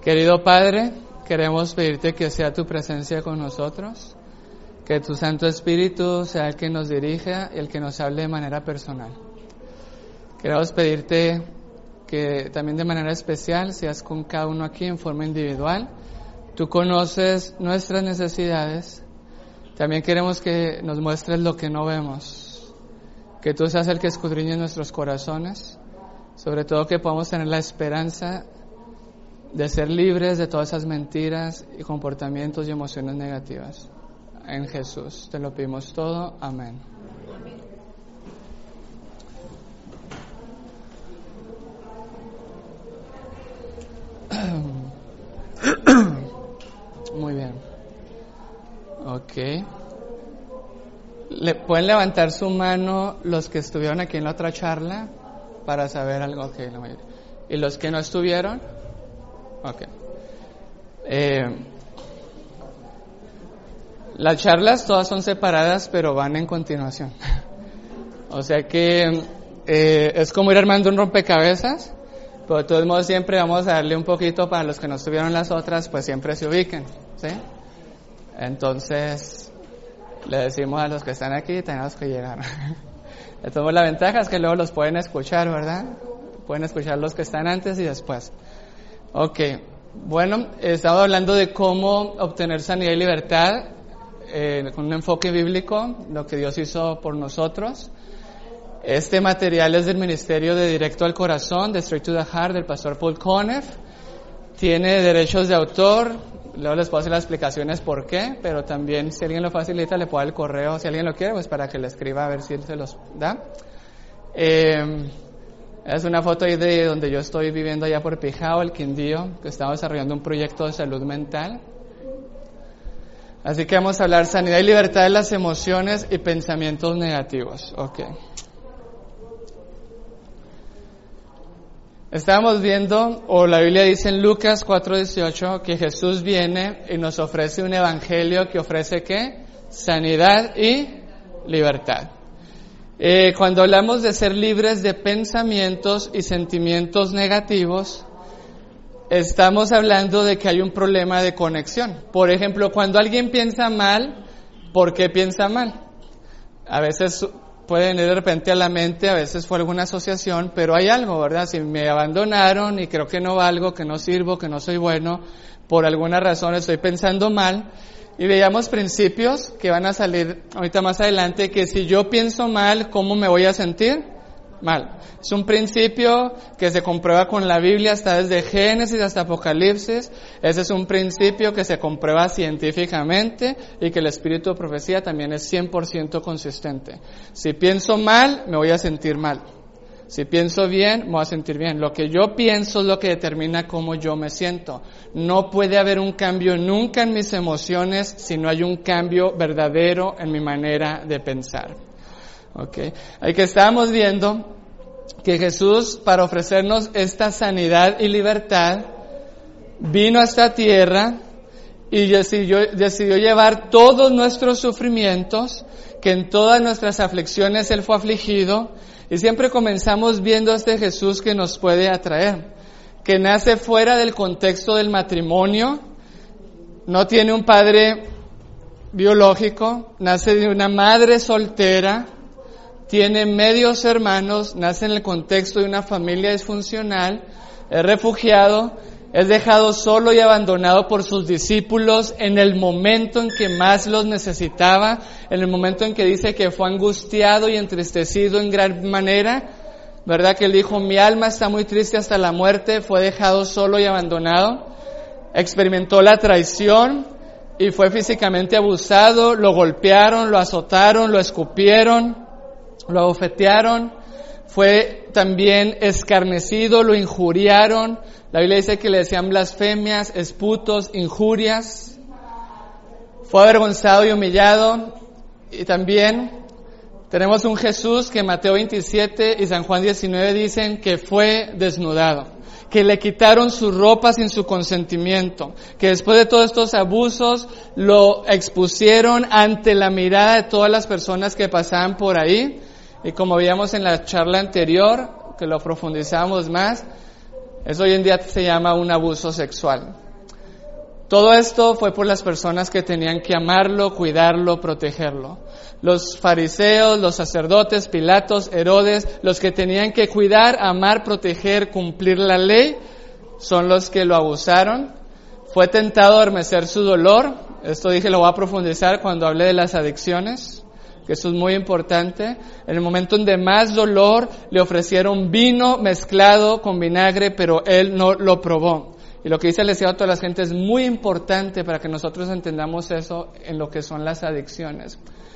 Querido Padre, queremos pedirte que sea tu presencia con nosotros, que tu Santo Espíritu sea el que nos dirija y el que nos hable de manera personal. Queremos pedirte que también de manera especial seas con cada uno aquí en forma individual. Tú conoces nuestras necesidades. También queremos que nos muestres lo que no vemos, que tú seas el que escudriñe nuestros corazones, sobre todo que podamos tener la esperanza de ser libres de todas esas mentiras y comportamientos y emociones negativas. En Jesús te lo pedimos todo. Amén. Muy bien. Ok. ¿Pueden levantar su mano los que estuvieron aquí en la otra charla para saber algo? Okay, la mayoría. ¿Y los que no estuvieron? Ok. Las charlas todas son separadas, pero van en continuación. O sea que es como ir armando un rompecabezas, pero de todos modos siempre vamos a darle un poquito para los que no estuvieron las otras, pues siempre se ubiquen, ¿sí? Entonces, le decimos a los que están aquí, tenemos que llegar. Entonces, la ventaja es que luego los pueden escuchar, ¿verdad? Pueden escuchar los que están antes y después. Ok, bueno, estaba hablando de cómo obtener sanidad y libertad con un enfoque bíblico, lo que Dios hizo por nosotros. Este material es del Ministerio de Directo al Corazón, de Straight to the Heart, del pastor Paul Conniff. Tiene derechos de autor, luego les puedo hacer las explicaciones por qué, pero también si alguien lo facilita le puedo dar el correo, si alguien lo quiere, pues para que le escriba a ver si él se los da. Es una foto ahí de donde yo estoy viviendo allá por Pijao, el Quindío, que estamos desarrollando un proyecto de salud mental. Así que vamos a hablar sanidad y libertad de las emociones y pensamientos negativos. Okay. Estábamos viendo, o la Biblia dice en Lucas 4:18, que Jesús viene y nos ofrece un evangelio que ofrece ¿qué? Sanidad y libertad. Cuando hablamos de ser libres de pensamientos y sentimientos negativos, estamos hablando de que hay un problema de conexión. Por ejemplo, cuando alguien piensa mal, ¿por qué piensa mal? A veces puede venir de repente a la mente, a veces fue alguna asociación, pero hay algo, ¿verdad? Si me abandonaron y creo que no valgo, que no sirvo, que no soy bueno, por alguna razón estoy pensando mal. Y veíamos principios que van a salir ahorita más adelante, que si yo pienso mal, ¿cómo me voy a sentir? Mal. Es un principio que se comprueba con la Biblia, está desde Génesis hasta Apocalipsis. Ese es un principio que se comprueba científicamente y que el espíritu de profecía también es 100% consistente. Si pienso mal, me voy a sentir mal. Si pienso bien, me voy a sentir bien. Lo que yo pienso es lo que determina cómo yo me siento. No puede haber un cambio nunca en mis emociones si no hay un cambio verdadero en mi manera de pensar. Okay. Ahí que estábamos viendo que Jesús, para ofrecernos esta sanidad y libertad, vino a esta tierra y decidió llevar todos nuestros sufrimientos, que en todas nuestras aflicciones Él fue afligido. Y siempre comenzamos viendo a este Jesús que nos puede atraer, que nace fuera del contexto del matrimonio, no tiene un padre biológico, nace de una madre soltera, tiene medios hermanos, nace en el contexto de una familia disfuncional, es refugiado, es dejado solo y abandonado por sus discípulos en el momento en que más los necesitaba, en el momento en que dice que fue angustiado y entristecido en gran manera, ¿verdad? Que él dijo, mi alma está muy triste hasta la muerte, fue dejado solo y abandonado, experimentó la traición y fue físicamente abusado, lo golpearon, lo azotaron, lo escupieron, lo abofetearon, fue también escarnecido, lo injuriaron. La Biblia dice que le decían blasfemias, esputos, injurias. Fue avergonzado y humillado. Y también tenemos un Jesús que Mateo 27 y San Juan 19 dicen que fue desnudado, que le quitaron su ropa sin su consentimiento, que después de todos estos abusos lo expusieron ante la mirada de todas las personas que pasaban por ahí. Y como veíamos en la charla anterior, que lo profundizamos más, Eso hoy en día se llama un abuso sexual. Todo esto fue por las personas que tenían que amarlo, cuidarlo, protegerlo. Los fariseos, los sacerdotes, Pilatos, Herodes, los que tenían que cuidar, amar, proteger, cumplir la ley, son los que lo abusaron. Fue tentado a adormecer su dolor. Esto lo voy a profundizar cuando hable de las adicciones, que eso es muy importante. En el momento de más dolor, le ofrecieron vino mezclado con vinagre, pero él no lo probó. Y lo que dice el Eliseo a toda la gente es muy importante para que nosotros entendamos eso en lo que son las adicciones.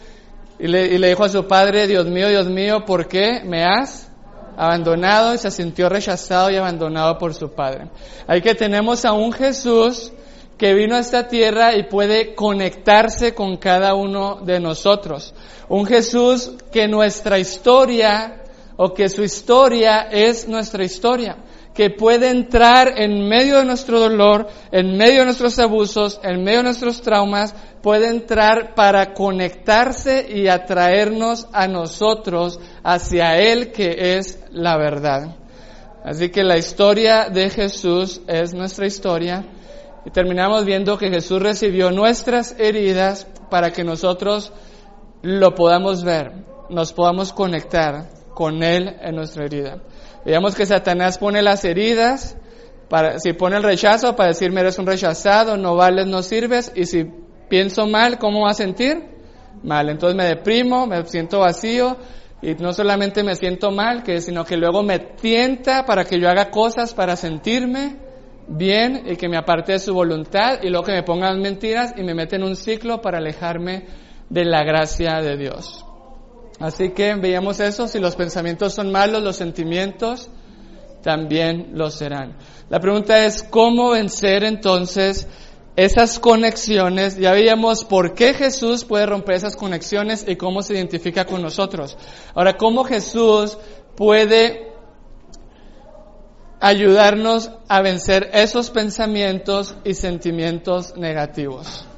Y le dijo a su padre, Dios mío, ¿por qué me has abandonado? Y se sintió rechazado y abandonado por su padre. Ahí que tenemos a un Jesús que vino a esta tierra y puede conectarse con cada uno de nosotros. Un Jesús que nuestra historia, o que su historia es nuestra historia, que puede entrar en medio de nuestro dolor, en medio de nuestros abusos, en medio de nuestros traumas, puede entrar para conectarse y atraernos a nosotros hacia Él, que es la verdad. Así que la historia de Jesús es nuestra historia, y terminamos viendo que Jesús recibió nuestras heridas para que nosotros lo podamos ver, nos podamos conectar con Él en nuestra herida. Veamos que Satanás pone las heridas, si pone el rechazo para decirme eres un rechazado, no vales, no sirves, y si pienso mal, ¿cómo va a sentir? Mal. Entonces me deprimo, me siento vacío, y no solamente me siento mal, sino que luego me tienta para que yo haga cosas para sentirme bien y que me aparte de su voluntad, y luego que me pongan mentiras y me mete en un ciclo para alejarme de la gracia de Dios. Así que veíamos eso, si los pensamientos son malos, los sentimientos también lo serán. La pregunta es, ¿cómo vencer entonces esas conexiones? Ya veíamos por qué Jesús puede romper esas conexiones y cómo se identifica con nosotros. Ahora, ¿cómo Jesús puede ayudarnos a vencer esos pensamientos y sentimientos negativos?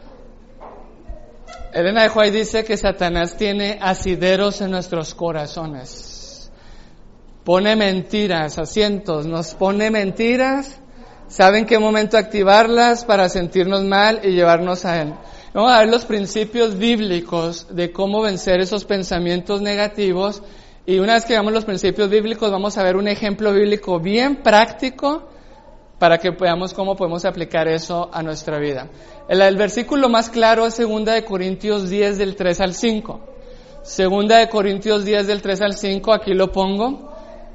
Elena de White dice que Satanás tiene asideros en nuestros corazones. Pone mentiras, asientos, nos pone mentiras, sabe en qué momento activarlas para sentirnos mal y llevarnos a Él. Vamos a ver los principios bíblicos de cómo vencer esos pensamientos negativos, y una vez que veamos los principios bíblicos vamos a ver un ejemplo bíblico bien práctico para que veamos cómo podemos aplicar eso a nuestra vida. El versículo más claro es 2 de Corintios 10 del 3 al 5. 2 de Corintios 10 del 3 al 5, aquí lo pongo.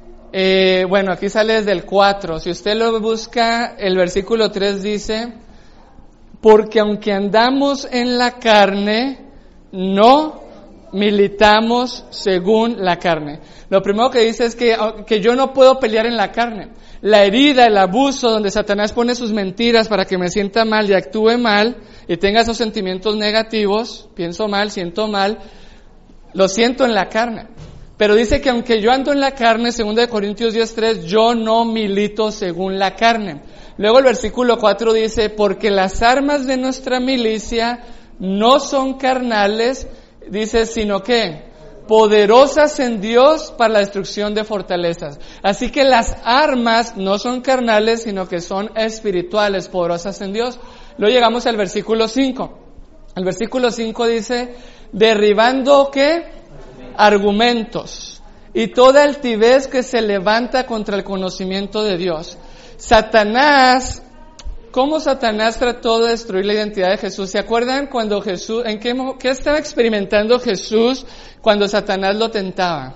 Aquí sale desde el 4. Si usted lo busca, el versículo 3 dice, porque aunque andamos en la carne, no militamos según la carne. Lo primero que dice es que yo no puedo pelear en la carne. La herida, el abuso, donde Satanás pone sus mentiras para que me sienta mal y actúe mal y tenga esos sentimientos negativos, pienso mal, siento mal, lo siento en la carne. Pero dice que aunque yo ando en la carne, 2 de Corintios 10:3, yo no milito según la carne. Luego el versículo 4 dice, porque las armas de nuestra milicia no son carnales, dice, sino que poderosas en Dios para la destrucción de fortalezas. Así que las armas no son carnales, sino que son espirituales, poderosas en Dios. Luego llegamos al versículo 5. El versículo 5 dice, derribando, ¿qué? Argumentos y toda altivez que se levanta contra el conocimiento de Dios. Satanás, ¿cómo Satanás trató de destruir la identidad de Jesús? ¿Se acuerdan cuando Jesús, qué estaba experimentando Jesús cuando Satanás lo tentaba?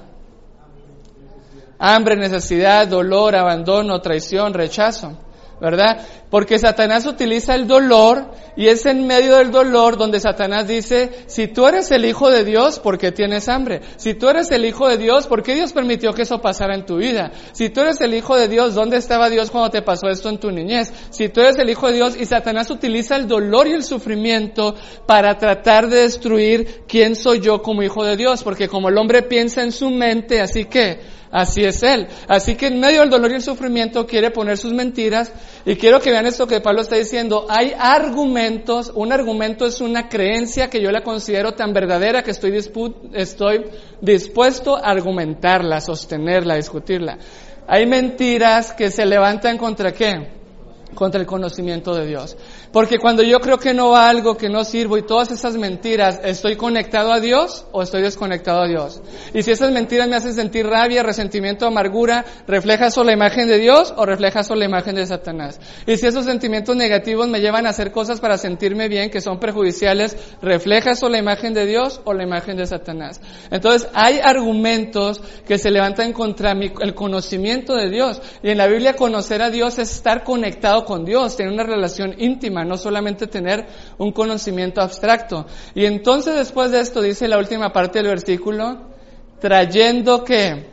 Hambre, necesidad, dolor, abandono, traición, rechazo, ¿verdad? Porque Satanás utiliza el dolor, y es en medio del dolor donde Satanás dice, si tú eres el Hijo de Dios, ¿por qué tienes hambre? Si tú eres el Hijo de Dios, ¿por qué Dios permitió que eso pasara en tu vida? Si tú eres el Hijo de Dios, ¿dónde estaba Dios cuando te pasó esto en tu niñez? Si tú eres el Hijo de Dios, y Satanás utiliza el dolor y el sufrimiento para tratar de destruir quién soy yo como Hijo de Dios, porque como el hombre piensa en su mente, así es él. Así que en medio del dolor y el sufrimiento quiere poner sus mentiras, y quiero que vean esto que Pablo está diciendo. Hay argumentos, un argumento es una creencia que yo la considero tan verdadera que estoy dispuesto a argumentarla, sostenerla, discutirla. Hay mentiras que se levantan ¿contra qué? Contra el conocimiento de Dios. Porque cuando yo creo que no valgo, que no sirvo y todas esas mentiras, ¿estoy conectado a Dios o estoy desconectado a Dios? Y si esas mentiras me hacen sentir rabia, resentimiento, amargura, ¿refleja eso la imagen de Dios o refleja eso la imagen de Satanás? Y si esos sentimientos negativos me llevan a hacer cosas para sentirme bien, que son perjudiciales, ¿refleja eso la imagen de Dios o la imagen de Satanás? Entonces, hay argumentos que se levantan contra el conocimiento de Dios. Y en la Biblia conocer a Dios es estar conectado con Dios, tener una relación íntima, no solamente tener un conocimiento abstracto. Y entonces después de esto dice la última parte del versículo, trayendo ¿qué?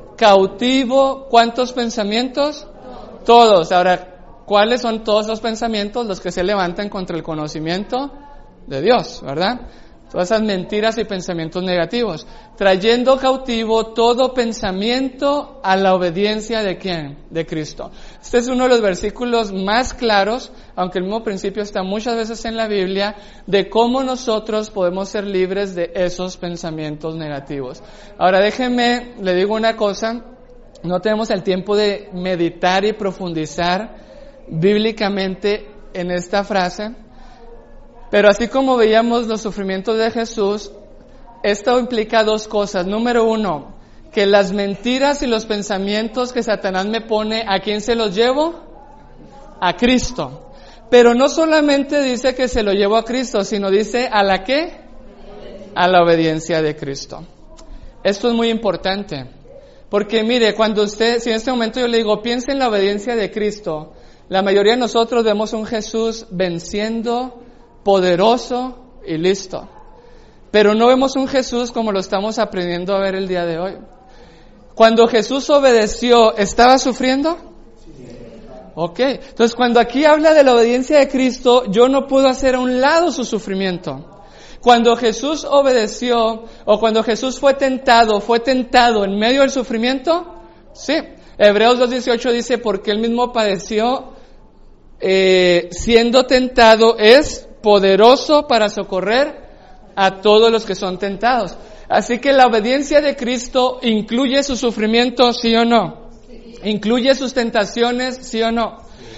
Cautivo, ¿cuántos pensamientos? Todos. Ahora, ¿cuáles son todos los pensamientos? Los que se levantan contra el conocimiento de Dios, ¿verdad? Todas esas mentiras y pensamientos negativos. Trayendo cautivo todo pensamiento a la obediencia ¿de quién? De Cristo. Este es uno de los versículos más claros, aunque el mismo principio está muchas veces en la Biblia, de cómo nosotros podemos ser libres de esos pensamientos negativos. Ahora déjenme, le digo una cosa, no tenemos el tiempo de meditar y profundizar bíblicamente en esta frase, pero así como veíamos los sufrimientos de Jesús, esto implica dos cosas. Número uno, que las mentiras y los pensamientos que Satanás me pone, ¿a quién se los llevo? A Cristo. Pero no solamente dice que se lo llevo a Cristo, sino dice ¿a la qué? A la obediencia de Cristo. Esto es muy importante. Porque mire, cuando si en este momento yo le digo, piense en la obediencia de Cristo, la mayoría de nosotros vemos un Jesús venciendo, poderoso y listo. Pero no vemos un Jesús como lo estamos aprendiendo a ver el día de hoy. Cuando Jesús obedeció, ¿estaba sufriendo? Ok. Entonces, cuando aquí habla de la obediencia de Cristo, yo no puedo hacer a un lado su sufrimiento. Cuando Jesús obedeció, o cuando Jesús fue tentado en medio del sufrimiento, sí. Hebreos 2:18 dice, porque él mismo padeció, siendo tentado, es poderoso para socorrer a todos los que son tentados. Así que la obediencia de Cristo incluye su sufrimiento, ¿sí o no? ¿Incluye sus tentaciones, sí o no?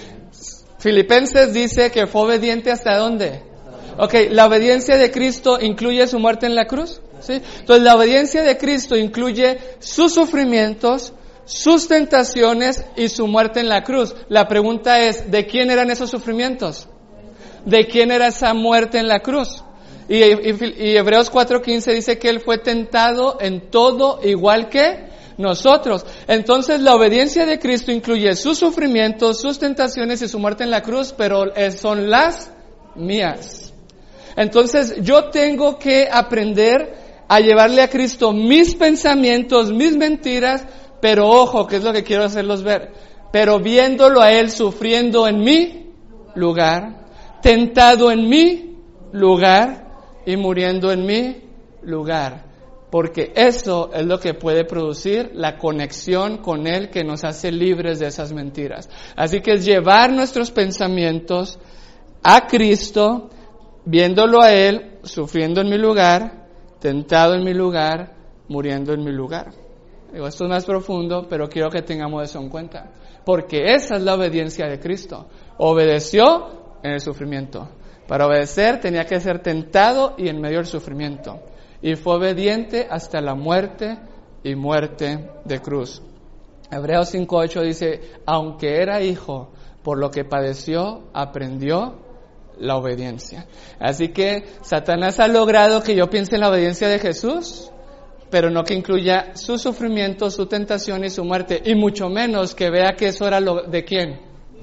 Filipenses dice que fue obediente ¿hasta dónde? Ok, ¿la obediencia de Cristo incluye su muerte en la cruz? ¿Sí? Entonces la obediencia de Cristo incluye sus sufrimientos, sus tentaciones y su muerte en la cruz. La pregunta es, ¿de quién eran esos sufrimientos? ¿De quién era esa muerte en la cruz? Y Hebreos 4:15 dice que él fue tentado en todo igual que nosotros. Entonces la obediencia de Cristo incluye sus sufrimientos, sus tentaciones y su muerte en la cruz, pero son las mías. Entonces yo tengo que aprender a llevarle a Cristo mis pensamientos, mis mentiras, pero ojo, que es lo que quiero hacerlos ver, pero viéndolo a él sufriendo en mi lugar, tentado en mi lugar y muriendo en mi lugar, porque eso es lo que puede producir la conexión con Él que nos hace libres de esas mentiras. Así que es llevar nuestros pensamientos a Cristo, viéndolo a Él, sufriendo en mi lugar, tentado en mi lugar, muriendo en mi lugar. Digo, esto es más profundo, pero quiero que tengamos eso en cuenta, porque esa es la obediencia de Cristo. Obedeció en el sufrimiento. Para obedecer tenía que ser tentado y en medio del sufrimiento. Y fue obediente hasta la muerte y muerte de cruz. Hebreos 5:8 dice, aunque era hijo, por lo que padeció, aprendió la obediencia. Así que Satanás ha logrado que yo piense en la obediencia de Jesús, pero no que incluya su sufrimiento, su tentación y su muerte, y mucho menos que vea que eso era lo de quién,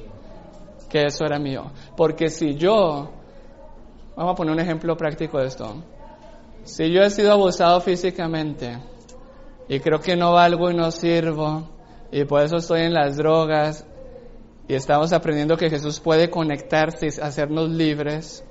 que eso era mío. Porque si yo, vamos a poner un ejemplo práctico de esto, si yo he sido abusado físicamente y creo que no valgo y no sirvo y por eso estoy en las drogas y estamos aprendiendo que Jesús puede conectarse y hacernos libres,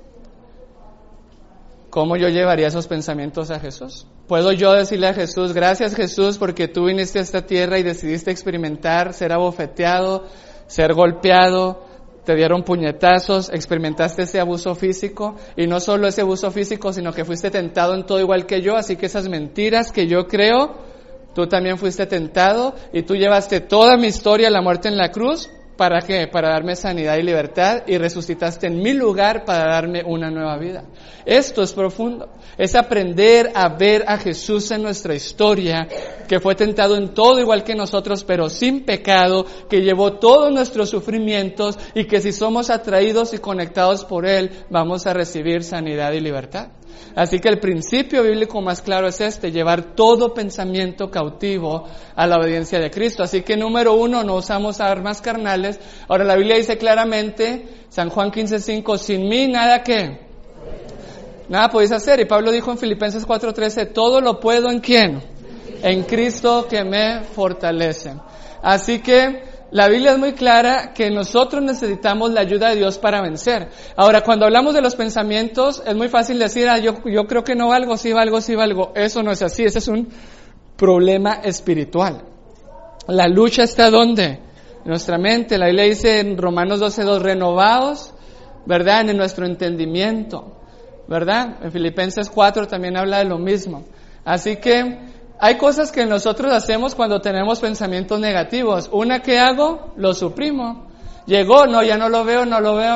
¿cómo yo llevaría esos pensamientos a Jesús? ¿Puedo yo decirle a Jesús, gracias Jesús porque tú viniste a esta tierra y decidiste experimentar, ser abofeteado, ser golpeado, te dieron puñetazos, experimentaste ese abuso físico, y no solo ese abuso físico, sino que fuiste tentado en todo igual que yo, así que esas mentiras que yo creo, Tú también fuiste tentado y tú llevaste toda mi historia, la muerte en la cruz. ¿Para qué? Para darme sanidad y libertad, y resucitaste en mi lugar para darme una nueva vida. Esto es profundo. Es aprender a ver a Jesús en nuestra historia, que fue tentado en todo igual que nosotros, pero sin pecado, que llevó todos nuestros sufrimientos y que si somos atraídos y conectados por Él, vamos a recibir sanidad y libertad. Así que el principio bíblico más claro es llevar todo pensamiento cautivo a la obediencia de Cristo. Así que número 1, no usamos armas carnales. Ahora la Biblia dice claramente, San Juan 15:5, sin mí nada ¿qué? Nada podéis hacer. Y Pablo dijo en Filipenses 4:13, todo lo puedo ¿en quién? En Cristo que me fortalece. Así que la Biblia es muy clara que nosotros necesitamos la ayuda de Dios para vencer. Ahora, cuando hablamos de los pensamientos, es muy fácil decir, yo creo que no valgo, sí valgo, sí valgo. Eso no es así, ese es un problema espiritual. La lucha está ¿dónde? En nuestra mente. La Biblia dice en Romanos 12:2, renovaos, ¿verdad? En nuestro entendimiento, ¿verdad? En Filipenses 4 también habla de lo mismo. Así que hay cosas que nosotros hacemos cuando tenemos pensamientos negativos. Una que hago, lo suprimo. Llegó, no, ya no lo veo.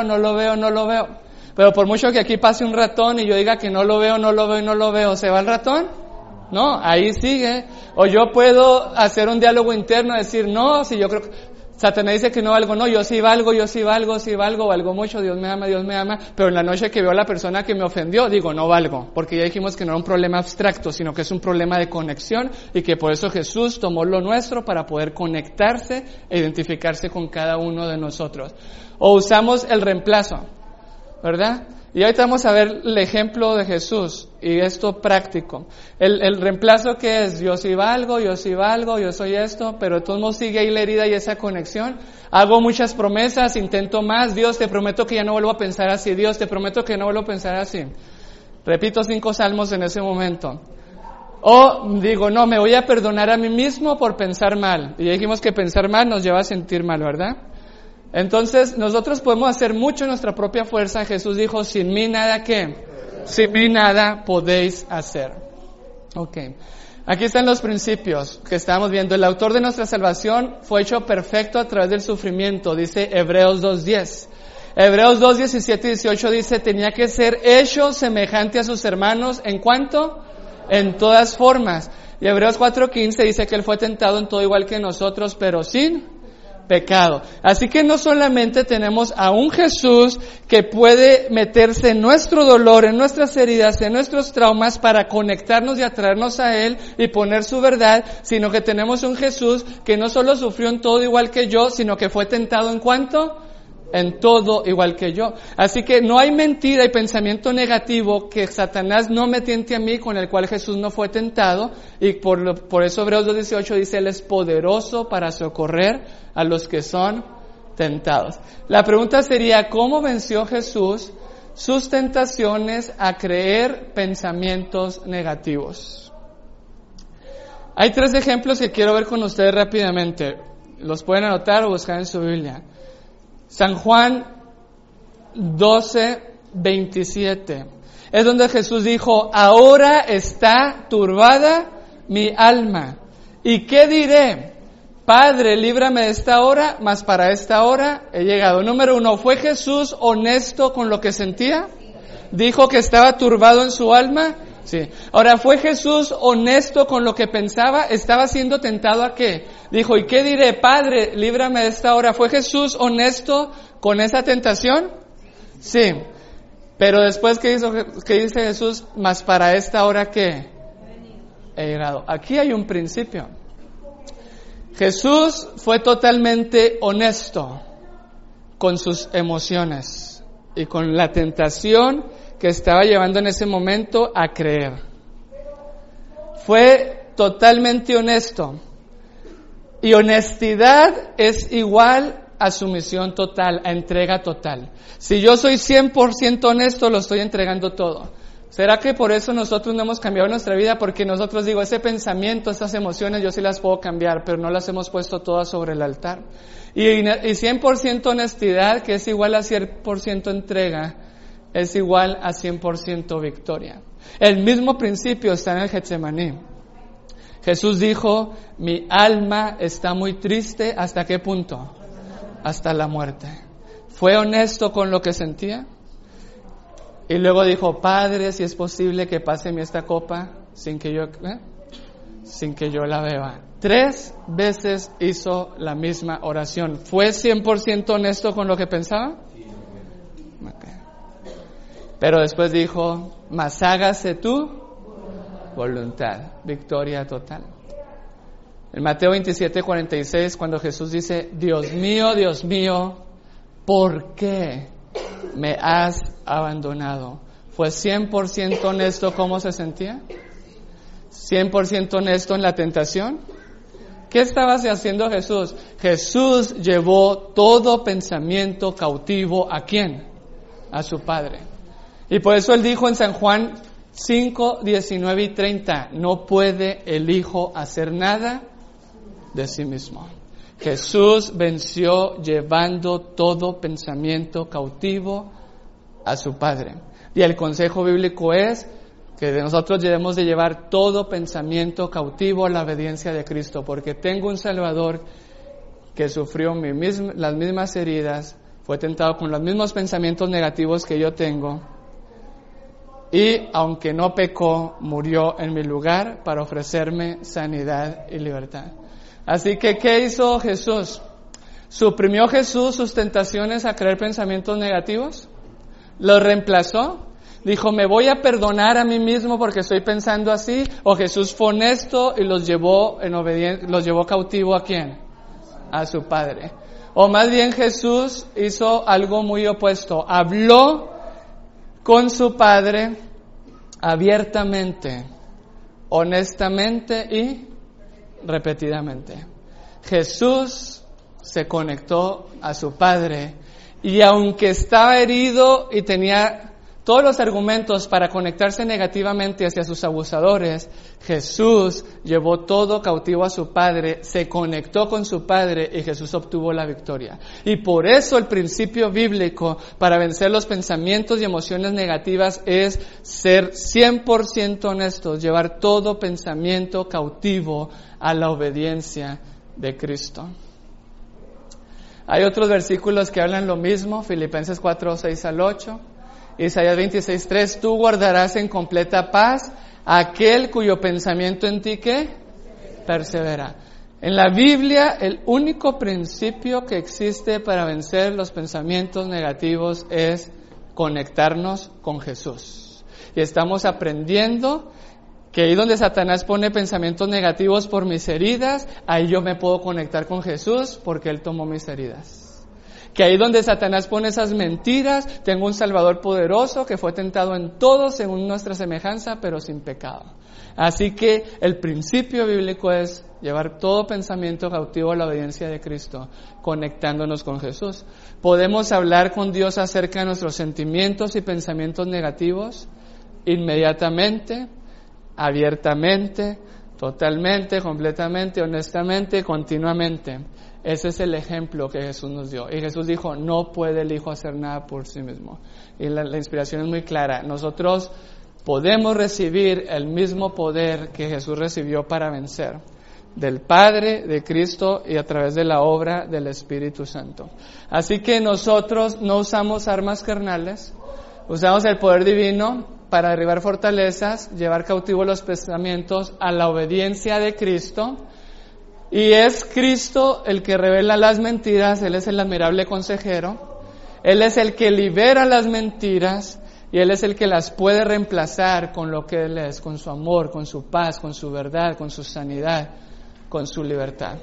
Pero por mucho que aquí pase un ratón y yo diga que no lo veo, ¿se va el ratón? No, ahí sigue. O yo puedo hacer un diálogo interno, decir, no, si yo creo que Satanás dice que no valgo, no, yo sí valgo mucho, Dios me ama, pero en la noche que veo a la persona que me ofendió, digo, no valgo, porque ya dijimos que no era un problema abstracto, sino que es un problema de conexión, y que por eso Jesús tomó lo nuestro para poder conectarse e identificarse con cada uno de nosotros. O usamos el reemplazo, ¿verdad? Y ahorita vamos a ver el ejemplo de Jesús, y esto práctico. El reemplazo que es, yo sí valgo, yo soy esto, pero de todos modos sigue ahí la herida y esa conexión. Hago muchas promesas, intento más, Dios te prometo que ya no vuelvo a pensar así, Dios te prometo que no vuelvo a pensar así. Repito 5 salmos en ese momento. O digo, no, me voy a perdonar a mí mismo por pensar mal. Y ya dijimos que pensar mal nos lleva a sentir mal, ¿verdad? Entonces, nosotros podemos hacer mucho en nuestra propia fuerza. Jesús dijo, sin mí nada ¿qué? Sin mí nada podéis hacer. Ok. Aquí están los principios que estamos viendo. El autor de nuestra salvación fue hecho perfecto a través del sufrimiento, dice Hebreos 2:10. Hebreos 2:17 y 18 dice, tenía que ser hecho semejante a sus hermanos, ¿en cuánto? En todas formas. Y Hebreos 4:15 dice que él fue tentado en todo igual que nosotros, pero sin pecado. Así que no solamente tenemos a un Jesús que puede meterse en nuestro dolor, en nuestras heridas, en nuestros traumas para conectarnos y atraernos a Él y poner su verdad, sino que tenemos un Jesús que no solo sufrió en todo igual que yo, sino que fue tentado ¿en cuánto? En todo igual que yo. Así que no hay mentira y pensamiento negativo que Satanás no me tiente a mí, con el cual Jesús no fue tentado, y por eso Hebreos 2:18 dice, Él es poderoso para socorrer a los que son tentados. La pregunta sería, ¿cómo venció Jesús sus tentaciones a creer pensamientos negativos? Hay 3 ejemplos que quiero ver con ustedes rápidamente. Los pueden anotar o buscar en su Biblia. San Juan 12:27 es donde Jesús dijo, ahora está turbada mi alma. ¿Y qué diré? Padre, líbrame de esta hora, mas para esta hora he llegado. Número 1, ¿fue Jesús honesto con lo que sentía? ¿Dijo que estaba turbado en su alma? Sí. Ahora, ¿fue Jesús honesto con lo que pensaba? ¿Estaba siendo tentado a qué? Dijo, ¿y qué diré? Padre, líbrame de esta hora. ¿Fue Jesús honesto con esa tentación? Sí. Pero después, ¿qué dice Jesús? Mas para esta hora, ¿qué? He llegado. Aquí hay un principio. Jesús fue totalmente honesto con sus emociones y con la tentación que estaba llevando en ese momento a creer. Fue totalmente honesto. Y honestidad es igual a sumisión total, a entrega total. Si yo soy 100% honesto, lo estoy entregando todo. ¿Será que por eso nosotros no hemos cambiado nuestra vida? Porque nosotros digo, ese pensamiento, esas emociones, yo sí las puedo cambiar, pero no las hemos puesto todas sobre el altar. Y 100% honestidad, que es igual a 100% entrega, es igual a 100% victoria. El mismo principio está en el Getsemaní. Jesús dijo, mi alma está muy triste, ¿hasta qué punto? Hasta la muerte. ¿Fue honesto con lo que sentía? Y luego dijo, Padre, si es posible que pase mi esta copa sin que yo la beba. 3 veces hizo la misma oración. ¿Fue 100% honesto con lo que pensaba? Okay. Pero después dijo, mas hágase tu voluntad. Victoria total. En Mateo 27:46, cuando Jesús dice, Dios mío, ¿por qué me has abandonado? ¿Fue 100% honesto cómo se sentía? ¿100% honesto en la tentación? ¿Qué estaba haciendo Jesús? Jesús llevó todo pensamiento cautivo ¿a quién? A su Padre. Y por eso Él dijo en San Juan 5, 19 y 30, no puede el Hijo hacer nada de sí mismo. Jesús venció llevando todo pensamiento cautivo a su Padre. Y el consejo bíblico es que nosotros debemos de llevar todo pensamiento cautivo a la obediencia de Cristo, porque tengo un Salvador que sufrió las mismas heridas, fue tentado con los mismos pensamientos negativos que yo tengo, y aunque no pecó, murió en mi lugar para ofrecerme sanidad y libertad. Así que, ¿qué hizo Jesús? ¿Suprimió Jesús sus tentaciones a creer pensamientos negativos? ¿Los reemplazó? Dijo, me voy a perdonar a mí mismo porque estoy pensando así, o Jesús fue honesto y los llevó cautivo ¿a quién? A su Padre. O más bien Jesús hizo algo muy opuesto, habló con su Padre abiertamente, honestamente y repetidamente. Jesús se conectó a su Padre y aunque estaba herido y tenía todos los argumentos para conectarse negativamente hacia sus abusadores, Jesús llevó todo cautivo a su Padre, se conectó con su Padre y Jesús obtuvo la victoria. Y por eso el principio bíblico para vencer los pensamientos y emociones negativas es ser 100% honestos, llevar todo pensamiento cautivo a la obediencia de Cristo. Hay otros versículos que hablan lo mismo, Filipenses 4, 6 al 8. Isaías 26:3, tú guardarás en completa paz a aquel cuyo pensamiento en ti ¿qué? Persevera. En la Biblia, el único principio que existe para vencer los pensamientos negativos es conectarnos con Jesús. Y estamos aprendiendo que ahí donde Satanás pone pensamientos negativos por mis heridas, ahí yo me puedo conectar con Jesús porque Él tomó mis heridas. Que ahí donde Satanás pone esas mentiras, tengo un Salvador poderoso que fue tentado en todo según nuestra semejanza, pero sin pecado. Así que el principio bíblico es llevar todo pensamiento cautivo a la obediencia de Cristo, conectándonos con Jesús. ¿Podemos hablar con Dios acerca de nuestros sentimientos y pensamientos negativos? Inmediatamente, abiertamente, totalmente, completamente, honestamente, continuamente. Ese es el ejemplo que Jesús nos dio. Y Jesús dijo, no puede el Hijo hacer nada por sí mismo. Y la inspiración es muy clara. Nosotros podemos recibir el mismo poder que Jesús recibió para vencer. Del Padre, de Cristo y a través de la obra del Espíritu Santo. Así que nosotros no usamos armas carnales. Usamos el poder divino para derribar fortalezas, llevar cautivos los pensamientos a la obediencia de Cristo. Y es Cristo el que revela las mentiras, Él es el admirable consejero, Él es el que libera las mentiras y Él es el que las puede reemplazar con lo que Él es, con su amor, con su paz, con su verdad, con su sanidad, con su libertad.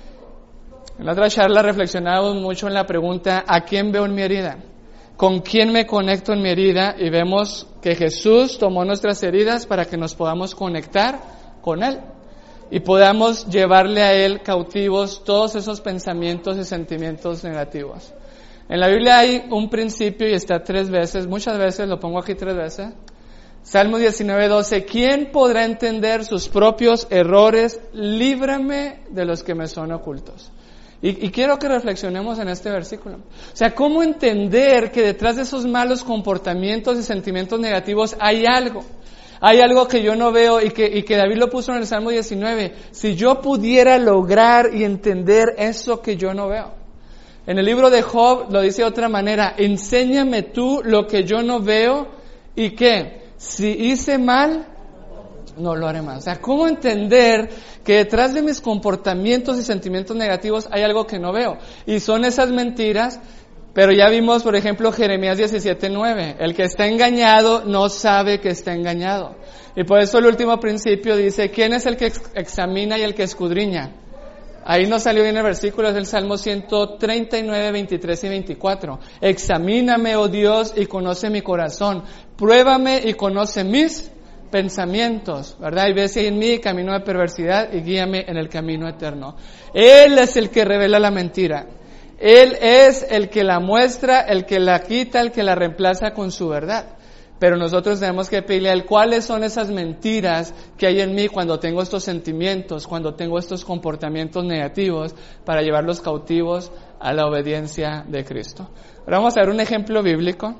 En la otra charla reflexionábamos mucho en la pregunta, ¿a quién veo en mi herida? ¿Con quién me conecto en mi herida? Y vemos que Jesús tomó nuestras heridas para que nos podamos conectar con Él. Y podamos llevarle a Él cautivos todos esos pensamientos y sentimientos negativos. En la Biblia hay un principio y está 3 veces, muchas veces, lo pongo aquí 3 veces. Salmo 19:12, ¿quién podrá entender sus propios errores? Líbrame de los que me son ocultos. Y quiero que reflexionemos en este versículo. O sea, ¿cómo entender que detrás de esos malos comportamientos y sentimientos negativos hay algo? Hay algo que yo no veo y que David lo puso en el Salmo 19. Si yo pudiera lograr y entender eso que yo no veo. En el libro de Job lo dice de otra manera. Enséñame tú lo que yo no veo y que si hice mal, no lo haré más. O sea, ¿cómo entender que detrás de mis comportamientos y sentimientos negativos hay algo que no veo? Y son esas mentiras. Pero ya vimos, por ejemplo, Jeremías 17:9. El que está engañado no sabe que está engañado. Y por eso el último principio dice, ¿quién es el que examina y el que escudriña? Ahí no salió bien el versículo, es el Salmo 139, 23 y 24. Examíname, oh Dios, y conoce mi corazón. Pruébame y conoce mis pensamientos, ¿verdad? Y ve si hay en mí camino de perversidad y guíame en el camino eterno. Él es el que revela la mentira. Él es el que la muestra, el que la quita, el que la reemplaza con su verdad. Pero nosotros tenemos que pedirle a Él cuáles son esas mentiras que hay en mí cuando tengo estos sentimientos, cuando tengo estos comportamientos negativos, para llevarlos cautivos a la obediencia de Cristo. Ahora vamos a ver un ejemplo bíblico,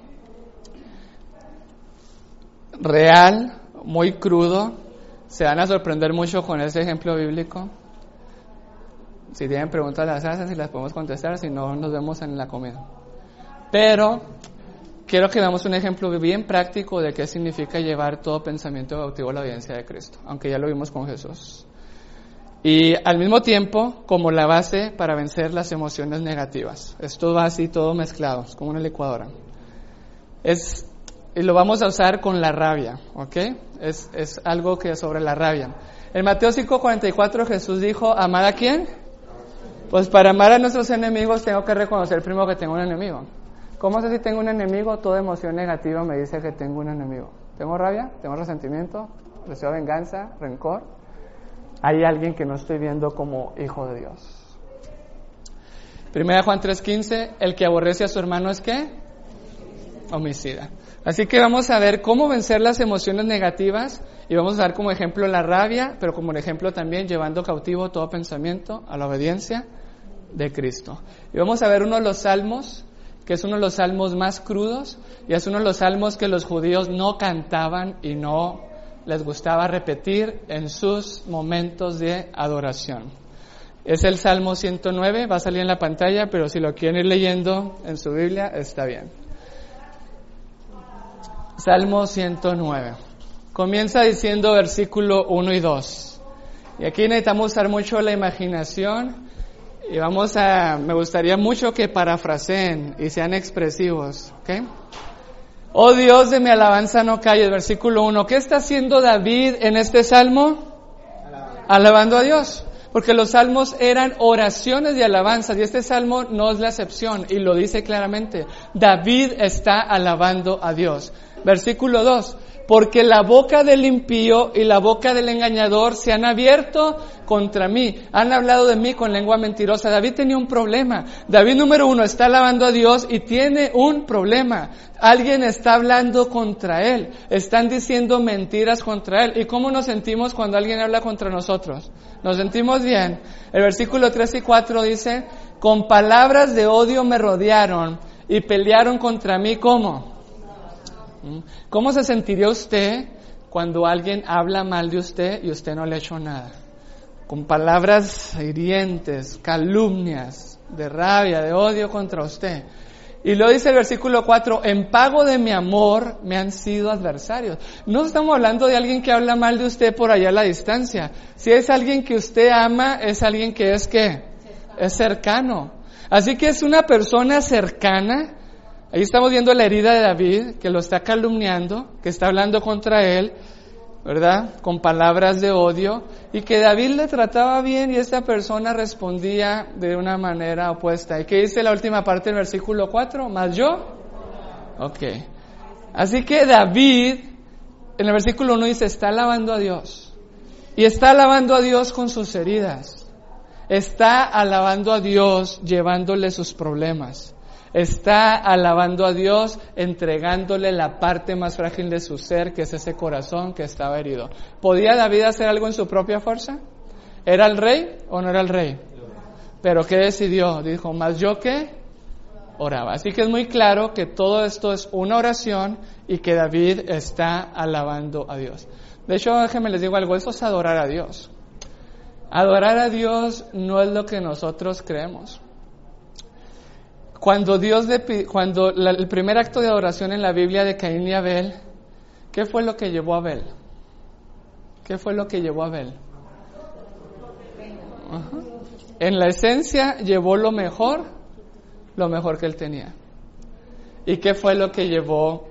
real, muy crudo. Se van a sorprender mucho con ese ejemplo bíblico. Si tienen preguntas las hacen y las podemos contestar, si no nos vemos en la comida. Pero quiero que veamos un ejemplo bien práctico de qué significa llevar todo pensamiento cautivo a la obediencia de Cristo, aunque ya lo vimos con Jesús. Y al mismo tiempo, como la base para vencer las emociones negativas. Esto va así todo mezclado, es como una licuadora. Y lo vamos a usar con la rabia, ¿ok? Es algo que es sobre la rabia. En Mateo 5:44 Jesús dijo, ¿amar a quién? Pues para amar a nuestros enemigos tengo que reconocer primero que tengo un enemigo. ¿Cómo sé si tengo un enemigo? Toda emoción negativa me dice que tengo un enemigo. ¿Tengo rabia? ¿Tengo resentimiento? ¿Deseo venganza? ¿Rencor? Hay alguien que no estoy viendo como hijo de Dios. 1 Juan 3:15, el que aborrece a su hermano es ¿qué? Homicida. Así que vamos a ver cómo vencer las emociones negativas y vamos a dar como ejemplo la rabia, pero como ejemplo también llevando cautivo todo pensamiento a la obediencia de Cristo. Y vamos a ver uno de los salmos, que es uno de los salmos más crudos y es uno de los salmos que los judíos no cantaban y no les gustaba repetir en sus momentos de adoración. Es el Salmo 109, va a salir en la pantalla, pero si lo quieren ir leyendo en su Biblia está bien. Salmo 109. Comienza diciendo versículo 1 y 2. Y aquí necesitamos usar mucho la imaginación y me gustaría mucho que parafraseen y sean expresivos, ¿ok? Oh Dios de mi alabanza no calles, versículo 1. ¿Qué está haciendo David en este salmo? Alabando a Dios. Porque los salmos eran oraciones de alabanza y este salmo no es la excepción y lo dice claramente. David está alabando a Dios. Versículo 2. Porque la boca del impío y la boca del engañador se han abierto contra mí. Han hablado de mí con lengua mentirosa. David tenía un problema. David, número 1, está alabando a Dios y tiene un problema. Alguien está hablando contra él. Están diciendo mentiras contra él. ¿Y cómo nos sentimos cuando alguien habla contra nosotros? Nos sentimos bien. El versículo 3 y 4 dice, con palabras de odio me rodearon y pelearon contra mí. ¿Cómo? ¿Cómo se sentiría usted cuando alguien habla mal de usted y usted no le ha hecho nada? Con palabras hirientes, calumnias, de rabia, de odio contra usted. Y luego dice el versículo 4, en pago de mi amor me han sido adversarios. No estamos hablando de alguien que habla mal de usted por allá a la distancia. Si es alguien que usted ama, es alguien que es ¿qué? Es cercano. Así que es una persona cercana. Ahí estamos viendo la herida de David, que lo está calumniando, que está hablando contra él, ¿verdad? Con palabras de odio, y que David le trataba bien y esta persona respondía de una manera opuesta. ¿Y qué dice la última parte del versículo 4? ¿Más yo? Ok. Así que David, en el versículo 1 dice, está alabando a Dios. Y está alabando a Dios con sus heridas. Está alabando a Dios llevándole sus problemas. Está alabando a Dios, entregándole la parte más frágil de su ser, que es ese corazón que estaba herido. ¿Podía David hacer algo en su propia fuerza? ¿Era el rey o no era el rey? ¿Pero qué decidió? Dijo, ¿más yo qué? oraba. Así que es muy claro que todo esto es una oración y que David está alabando a Dios. De hecho, déjenme les digo algo, eso es adorar a Dios. Adorar a Dios no es lo que nosotros creemos. Cuando el primer acto de adoración en la Biblia de Caín y Abel, ¿qué fue lo que llevó a Abel? ¿Qué fue lo que llevó a Abel? En la esencia llevó lo mejor que él tenía. ¿Y qué fue lo que llevó?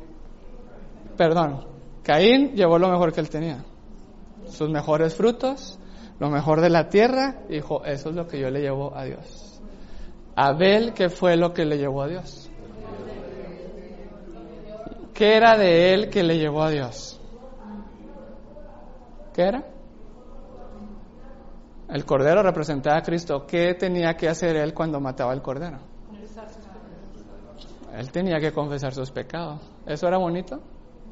Caín llevó lo mejor que él tenía. Sus mejores frutos, lo mejor de la tierra, dijo, eso es lo que yo le llevo a Dios. Abel, ¿qué fue lo que le llevó a Dios? ¿Qué era de él que le llevó a Dios? ¿Qué era? El cordero representaba a Cristo. ¿Qué tenía que hacer él cuando mataba al cordero? Él tenía que confesar sus pecados. ¿Eso era bonito?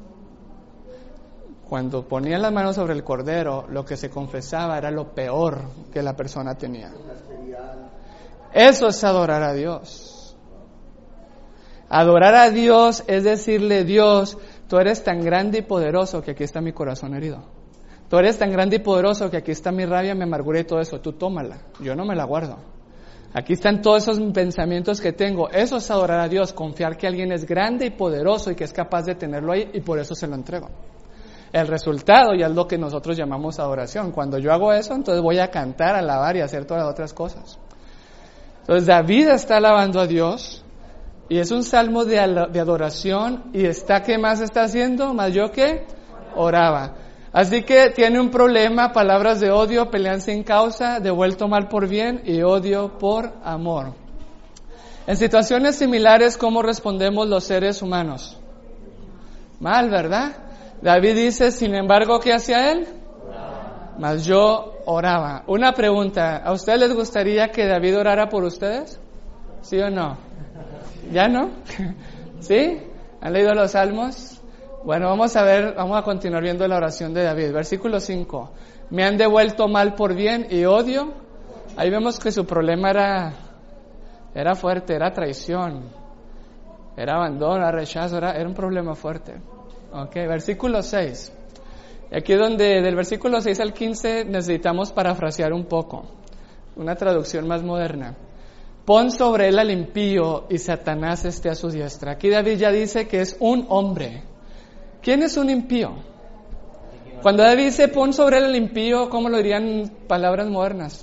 Cuando ponía las manos sobre el cordero, lo que se confesaba era lo peor que la persona tenía. Eso es adorar a Dios. Adorar a Dios es decirle, Dios, tú eres tan grande y poderoso que aquí está mi corazón herido. Tú eres tan grande y poderoso que aquí está mi rabia, mi amargura y todo eso. Tú tómala, yo no me la guardo. Aquí están todos esos pensamientos que tengo. Eso es adorar a Dios, confiar que alguien es grande y poderoso y que es capaz de tenerlo ahí y por eso se lo entrego. El resultado ya es lo que nosotros llamamos adoración. Cuando yo hago eso, entonces voy a cantar, alabar y hacer todas las otras cosas. Entonces David está alabando a Dios y es un salmo de adoración y ¿qué más está haciendo? Más yo que oraba. Así que tiene un problema, palabras de odio, pelean sin causa, devuelto mal por bien y odio por amor. En situaciones similares, ¿cómo respondemos los seres humanos? Mal, ¿verdad? David dice, sin embargo, ¿qué hacía él? Mas yo oraba. Una pregunta, ¿a ustedes les gustaría que David orara por ustedes? ¿Sí o no? ¿Ya no? ¿Sí? ¿Han leído los salmos? Bueno, vamos a continuar viendo la oración de David. Versículo 5. Me han devuelto mal por bien y odio. Ahí vemos que su problema era fuerte, era traición, era abandono, era rechazo, era un problema fuerte. Versículo 6. Aquí es donde del versículo 6 al 15 necesitamos parafrasear un poco, una traducción más moderna. Pon sobre él al impío y Satanás esté a su diestra. Aquí David ya dice que es un hombre. ¿Quién es un impío? Cuando David dice pon sobre él al impío, ¿cómo lo dirían en palabras modernas?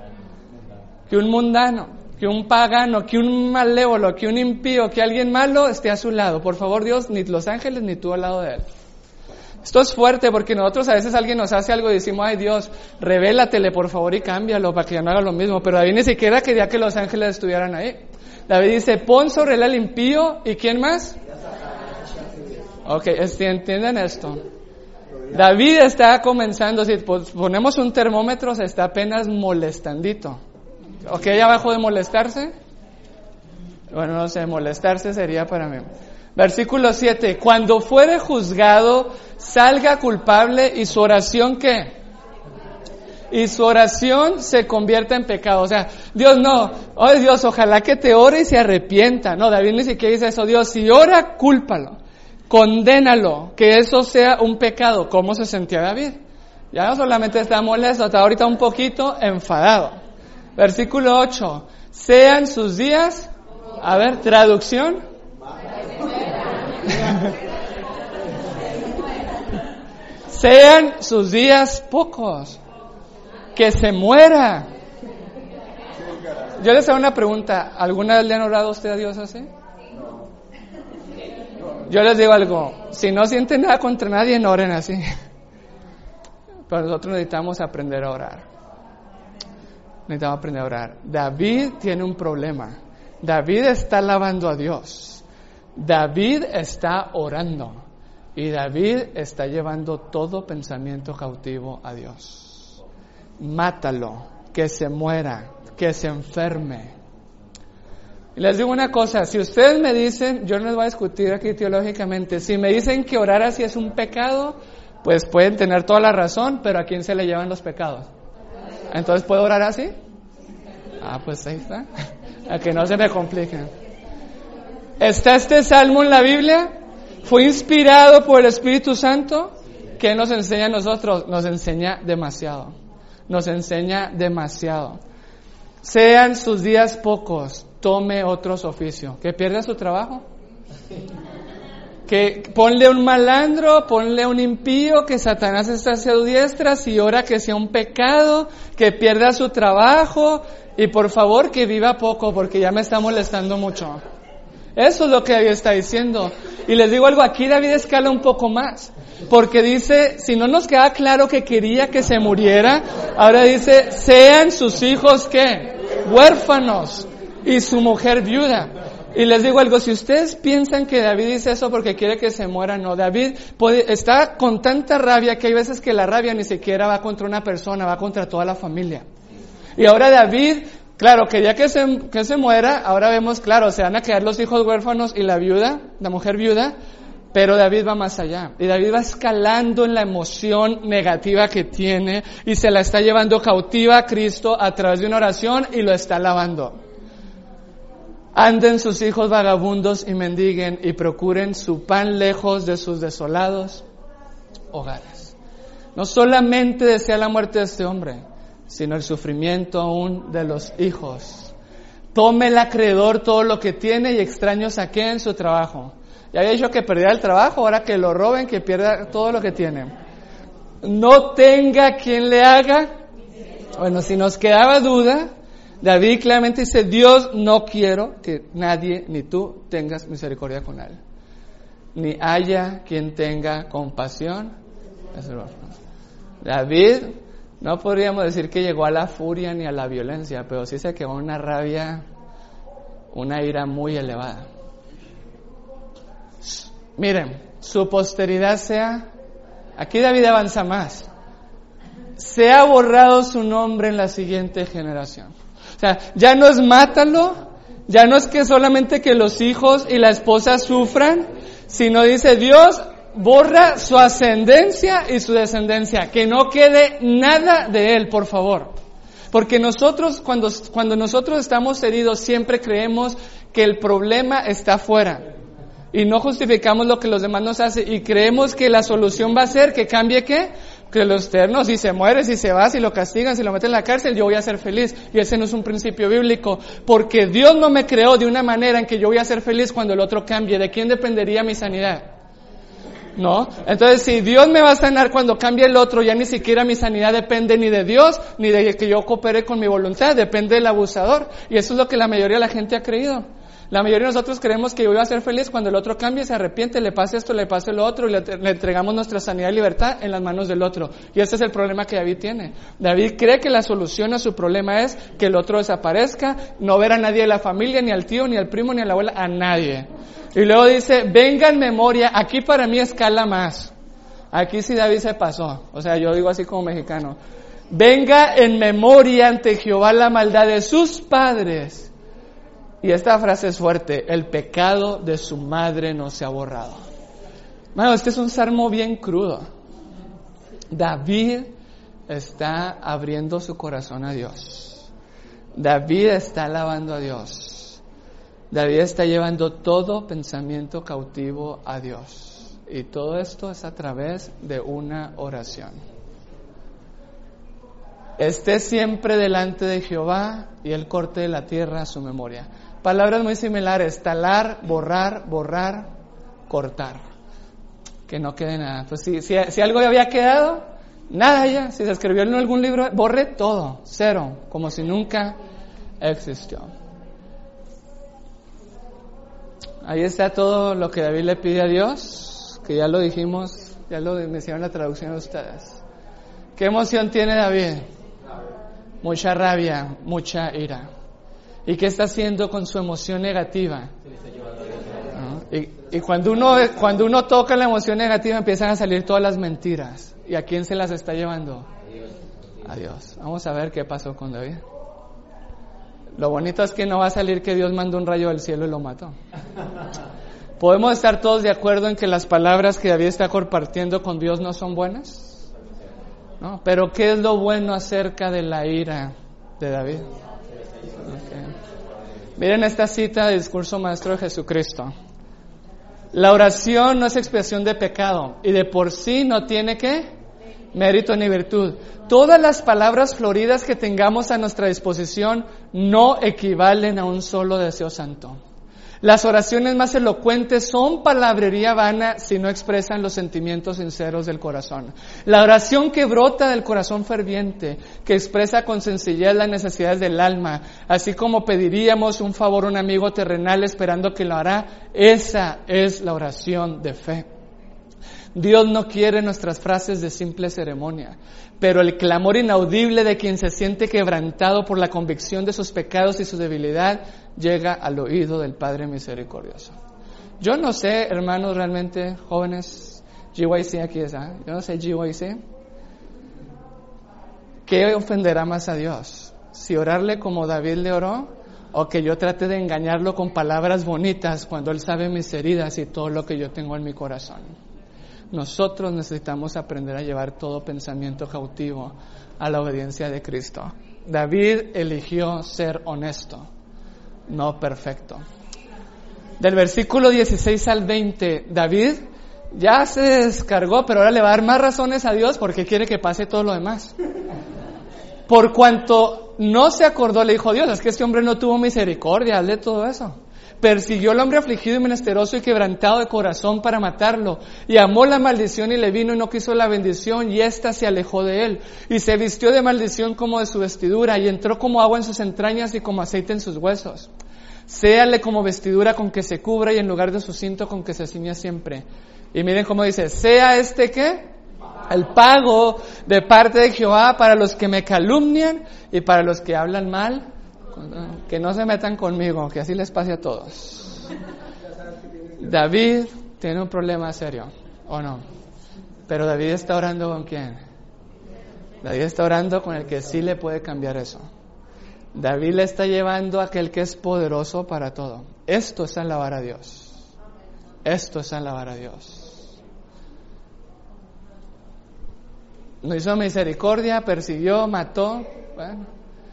Que un mundano, que un pagano, que un malévolo, que un impío, que alguien malo esté a su lado. Por favor, Dios, ni los ángeles ni tú al lado de él. Esto es fuerte porque nosotros a veces alguien nos hace algo y decimos, ay Dios, revélatele por favor y cámbialo para que ya no haga lo mismo. Pero David ni siquiera quería que los ángeles estuvieran ahí. David dice, pon sobre él al impío y ¿quién más? Entienden esto. David está comenzando, si ponemos un termómetro, se está apenas molestandito. Abajo de molestarse. Bueno, no sé, molestarse sería para mí. Versículo 7, cuando fuere juzgado, salga culpable y su oración, ¿qué? Y su oración se convierta en pecado. O sea, Dios no, Dios, ojalá que te ore y se arrepienta. No, David ni siquiera dice eso. Dios, si ora, cúlpalo, condénalo, que eso sea un pecado. ¿Cómo se sentía David? Ya no solamente está molesto, está ahorita un poquito enfadado. Versículo 8, sean sus días, traducción. Sean sus días pocos, que se muera. Yo les hago una pregunta, ¿alguna vez le han orado a usted a Dios así? Yo les digo algo, si no sienten nada contra nadie, no oren así. Pero nosotros necesitamos aprender a orar. David tiene un problema. David está alabando a Dios. David está orando. Y David está llevando todo pensamiento cautivo a Dios. Mátalo, que se muera, que se enferme. Y les digo una cosa, si ustedes me dicen, yo no les voy a discutir aquí teológicamente, si me dicen que orar así es un pecado, pues pueden tener toda la razón, pero ¿a quién se le llevan los pecados? Entonces, ¿puedo orar así? Pues ahí está, a que no se me compliquen. ¿Está este salmo en la Biblia? ¿Fue inspirado por el Espíritu Santo? ¿Qué nos enseña a nosotros? Nos enseña demasiado. Nos enseña demasiado. Sean sus días pocos, tome otros oficios. ¿Que pierda su trabajo? Que ponle un malandro, ponle un impío, que Satanás está a su diestra, si ora que sea un pecado, que pierda su trabajo, y por favor que viva poco, porque ya me está molestando mucho. Eso es lo que David está diciendo. Y les digo algo, aquí David escala un poco más, porque dice, si no nos queda claro que quería que se muriera, ahora dice, sean sus hijos, ¿qué? Huérfanos, y su mujer viuda. Y les digo algo, si ustedes piensan que David dice eso porque quiere que se muera, no. David está con tanta rabia que hay veces que la rabia ni siquiera va contra una persona, va contra toda la familia. Y ahora David, claro, quería que se muera, ahora vemos, claro, se van a quedar los hijos huérfanos y la viuda, la mujer viuda, pero David va más allá. Y David va escalando en la emoción negativa que tiene y se la está llevando cautiva a Cristo a través de una oración y lo está alabando. Anden sus hijos vagabundos y mendiguen y procuren su pan lejos de sus desolados hogares. No solamente desea la muerte de este hombre, sino el sufrimiento aún de los hijos. Tome el acreedor todo lo que tiene y extraño saqueen su trabajo. Ya había dicho que perdiera el trabajo, ahora que lo roben, que pierda todo lo que tiene. No tenga quien le haga. Bueno, si nos quedaba duda, David claramente dice, Dios, no quiero que nadie, ni tú, tengas misericordia con él. Ni haya quien tenga compasión. David, no podríamos decir que llegó a la furia ni a la violencia, pero sí se quedó una rabia, una ira muy elevada. Miren, su posteridad sea, aquí David avanza más, sea borrado su nombre en la siguiente generación. O sea, ya no es mátalo, ya no es que solamente que los hijos y la esposa sufran, sino dice Dios, borra su ascendencia y su descendencia, que no quede nada de él, por favor. Porque nosotros, cuando nosotros estamos heridos, siempre creemos que el problema está afuera. Y no justificamos lo que los demás nos hacen y creemos que la solución va a ser que cambie ¿qué? Que lo externo, si se muere, si se va, si lo castigan, si lo meten en la cárcel, yo voy a ser feliz. Y ese no es un principio bíblico, porque Dios no me creó de una manera en que yo voy a ser feliz cuando el otro cambie. ¿De quién dependería mi sanidad? ¿No? Entonces, si Dios me va a sanar cuando cambie el otro, ya ni siquiera mi sanidad depende ni de Dios, ni de que yo coopere con mi voluntad, depende del abusador. Y eso es lo que la mayoría de la gente ha creído. La mayoría de nosotros creemos que yo voy a ser feliz cuando el otro cambie, se arrepiente, le pase esto, le pase lo otro, y le entregamos nuestra sanidad y libertad en las manos del otro. Y ese es el problema que David tiene. David cree que la solución a su problema es que el otro desaparezca, no ver a nadie de la familia, ni al tío, ni al primo, ni a la abuela, a nadie. Y luego dice, venga en memoria, aquí para mí escala más. Aquí sí David se pasó, o sea, yo digo así como mexicano. Venga en memoria ante Jehová la maldad de sus padres. Y esta frase es fuerte, el pecado de su madre no se ha borrado. Bueno, este es un salmo bien crudo. David está abriendo su corazón a Dios. David está alabando a Dios. David está llevando todo pensamiento cautivo a Dios. Y todo esto es a través de una oración. Esté siempre delante de Jehová y Él corte de la tierra su memoria. Palabras muy similares, talar, borrar, cortar. Que no quede nada. Pues si algo había quedado, nada ya. Si se escribió en algún libro, borre todo, cero, como si nunca existió. Ahí está todo lo que David le pide a Dios, que ya lo dijimos, ya lo mencionaron en la traducción de ustedes. ¿Qué emoción tiene David? Mucha rabia, mucha ira. ¿Y qué está haciendo con su emoción negativa? ¿No? Y cuando uno toca la emoción negativa empiezan a salir todas las mentiras. ¿Y a quién se las está llevando? A Dios. Vamos a ver qué pasó con David. Lo bonito es que no va a salir que Dios mandó un rayo del cielo y lo mató. ¿Podemos estar todos de acuerdo en que las palabras que David está compartiendo con Dios no son buenas? ¿No? Pero ¿qué es lo bueno acerca de la ira de David? Okay. Miren esta cita del discurso maestro de Jesucristo. La oración no es expiación de pecado y de por sí no tiene ¿qué? Mérito ni virtud. Todas las palabras floridas que tengamos a nuestra disposición no equivalen a un solo deseo santo. Las oraciones más elocuentes son palabrería vana si no expresan los sentimientos sinceros del corazón. La oración que brota del corazón ferviente, que expresa con sencillez las necesidades del alma, así como pediríamos un favor a un amigo terrenal esperando que lo hará, esa es la oración de fe. Dios no quiere nuestras frases de simple ceremonia, pero el clamor inaudible de quien se siente quebrantado por la convicción de sus pecados y su debilidad llega al oído del Padre misericordioso. Yo no sé, hermanos, realmente, jóvenes, GYC aquí está, yo no sé, GYC, ¿qué ofenderá más a Dios? Si orarle como David le oró, o que yo trate de engañarlo con palabras bonitas cuando Él sabe mis heridas y todo lo que yo tengo en mi corazón. Nosotros necesitamos aprender a llevar todo pensamiento cautivo a la obediencia de Cristo. David eligió ser honesto, no perfecto. Del versículo 16 al 20, David ya se descargó, pero ahora le va a dar más razones a Dios porque quiere que pase todo lo demás. Por cuanto no se acordó, le dijo Dios, es que este hombre no tuvo misericordia, hazle todo eso. Persiguió al hombre afligido y menesteroso y quebrantado de corazón para matarlo. Y amó la maldición y le vino y no quiso la bendición y ésta se alejó de él. Y se vistió de maldición como de su vestidura y entró como agua en sus entrañas y como aceite en sus huesos. Séale como vestidura con que se cubra y en lugar de su cinto con que se ciña siempre. Y miren cómo dice, sea este ¿qué? El pago de parte de Jehová para los que me calumnian y para los que hablan mal. Que no se metan conmigo, que así les pase a todos. David tiene un problema serio, ¿o no? Pero David está orando ¿con quién? David está orando con el que sí le puede cambiar eso. David le está llevando a aquel que es poderoso para todo. Esto es alabar a Dios. Esto es alabar a Dios. No hizo misericordia, persiguió, mató. Bueno.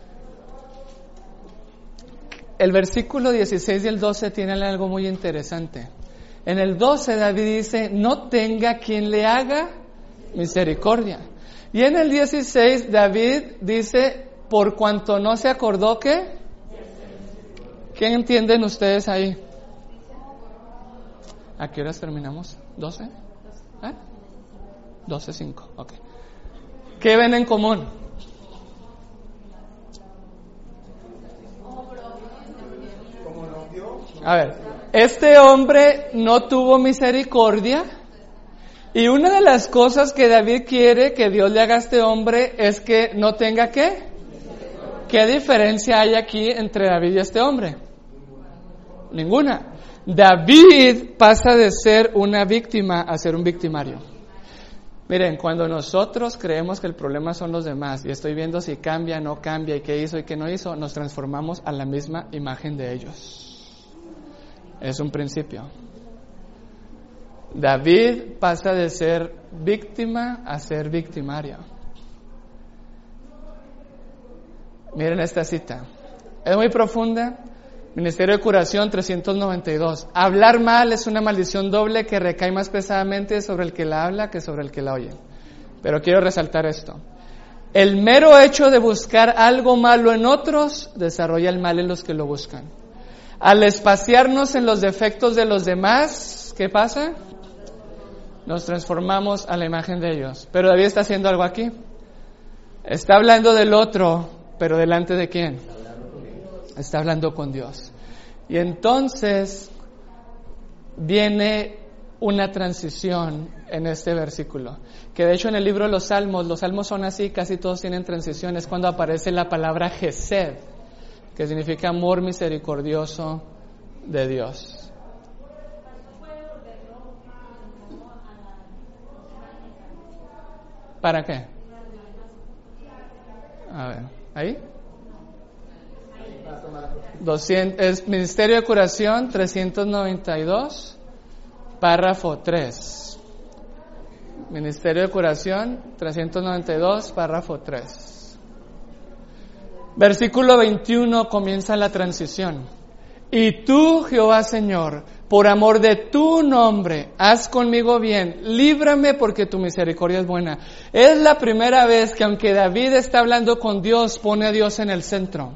El versículo 16 y el 12 tienen algo muy interesante. En el 12 David dice, no tenga quien le haga misericordia. Y en el 16 David dice, por cuanto no se acordó que... ¿Qué entienden ustedes ahí? ¿A qué horas terminamos? ¿12? 12:05, ok. ¿Qué ven en común? A ver, este hombre no tuvo misericordia y una de las cosas que David quiere que Dios le haga a este hombre es que no tenga ¿qué? ¿Qué diferencia hay aquí entre David y este hombre? Ninguna. David pasa de ser una víctima a ser un victimario. Miren, cuando nosotros creemos que el problema son los demás y estoy viendo si cambia, no cambia y qué hizo y qué no hizo, nos transformamos a la misma imagen de ellos. Es un principio. David pasa de ser víctima a ser victimario. Miren esta cita. Es muy profunda. Ministerio de Curación 392. Hablar mal es una maldición doble que recae más pesadamente sobre el que la habla que sobre el que la oye. Pero quiero resaltar esto. El mero hecho de buscar algo malo en otros desarrolla el mal en los que lo buscan. Al espaciarnos en los defectos de los demás, ¿qué pasa? Nos transformamos a la imagen de ellos. Pero David está haciendo algo aquí. Está hablando del otro, pero ¿delante de quién? Está hablando con Dios. Y entonces viene una transición en este versículo. Que de hecho en el libro de los salmos son así, casi todos tienen transiciones. Cuando aparece la palabra Gesed, que significa amor misericordioso de Dios. ¿Para qué? A ver, ¿ahí? 200, es Ministerio de Curación 392, párrafo 3. Ministerio de Curación 392, párrafo 3. Versículo 21 comienza la transición. Y tú, Jehová Señor, por amor de tu nombre, haz conmigo bien, líbrame porque tu misericordia es buena. Es la primera vez que aunque David está hablando con Dios, pone a Dios en el centro.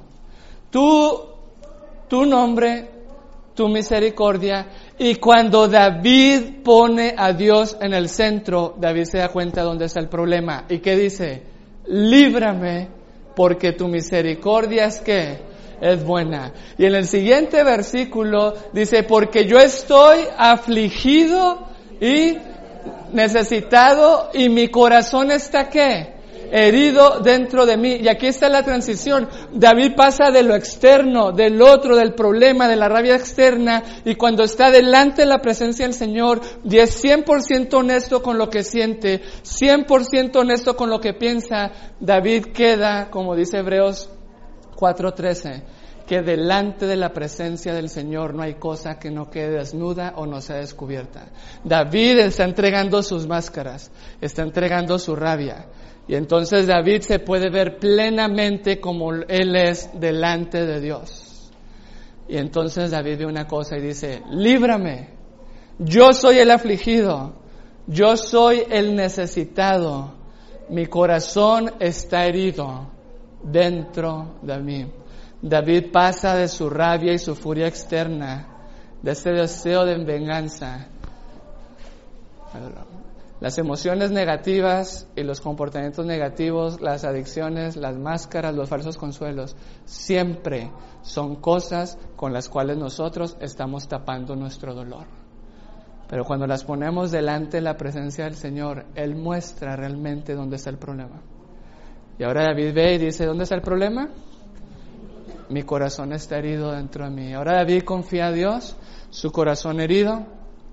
Tu nombre, tu misericordia. Y cuando David pone a Dios en el centro, David se da cuenta dónde está el problema. ¿Y qué dice? Líbrame porque tu misericordia es ¿qué? Es buena. Y en el siguiente versículo dice, porque yo estoy afligido y necesitado y mi corazón está ¿qué? Herido dentro de mí. Y aquí está la transición. David pasa de lo externo, del otro, del problema, de la rabia externa, y cuando está delante de la presencia del Señor y es 100% honesto con lo que siente, 100% honesto con lo que piensa, David queda, como dice Hebreos 4:13, que delante de la presencia del Señor no hay cosa que no quede desnuda o no sea descubierta. David está entregando sus máscaras, está entregando su rabia, y entonces David se puede ver plenamente como él es delante de Dios. Y entonces David ve una cosa y dice, líbrame, yo soy el afligido, yo soy el necesitado, mi corazón está herido dentro de mí. David pasa de su rabia y su furia externa, de ese deseo de venganza. Las emociones negativas y los comportamientos negativos, las adicciones, las máscaras, los falsos consuelos, siempre son cosas con las cuales nosotros estamos tapando nuestro dolor. Pero cuando las ponemos delante de la presencia del Señor, Él muestra realmente dónde está el problema. Y ahora David ve y dice, ¿dónde está el problema? Mi corazón está herido dentro de mí. Ahora David confía a Dios, su corazón herido,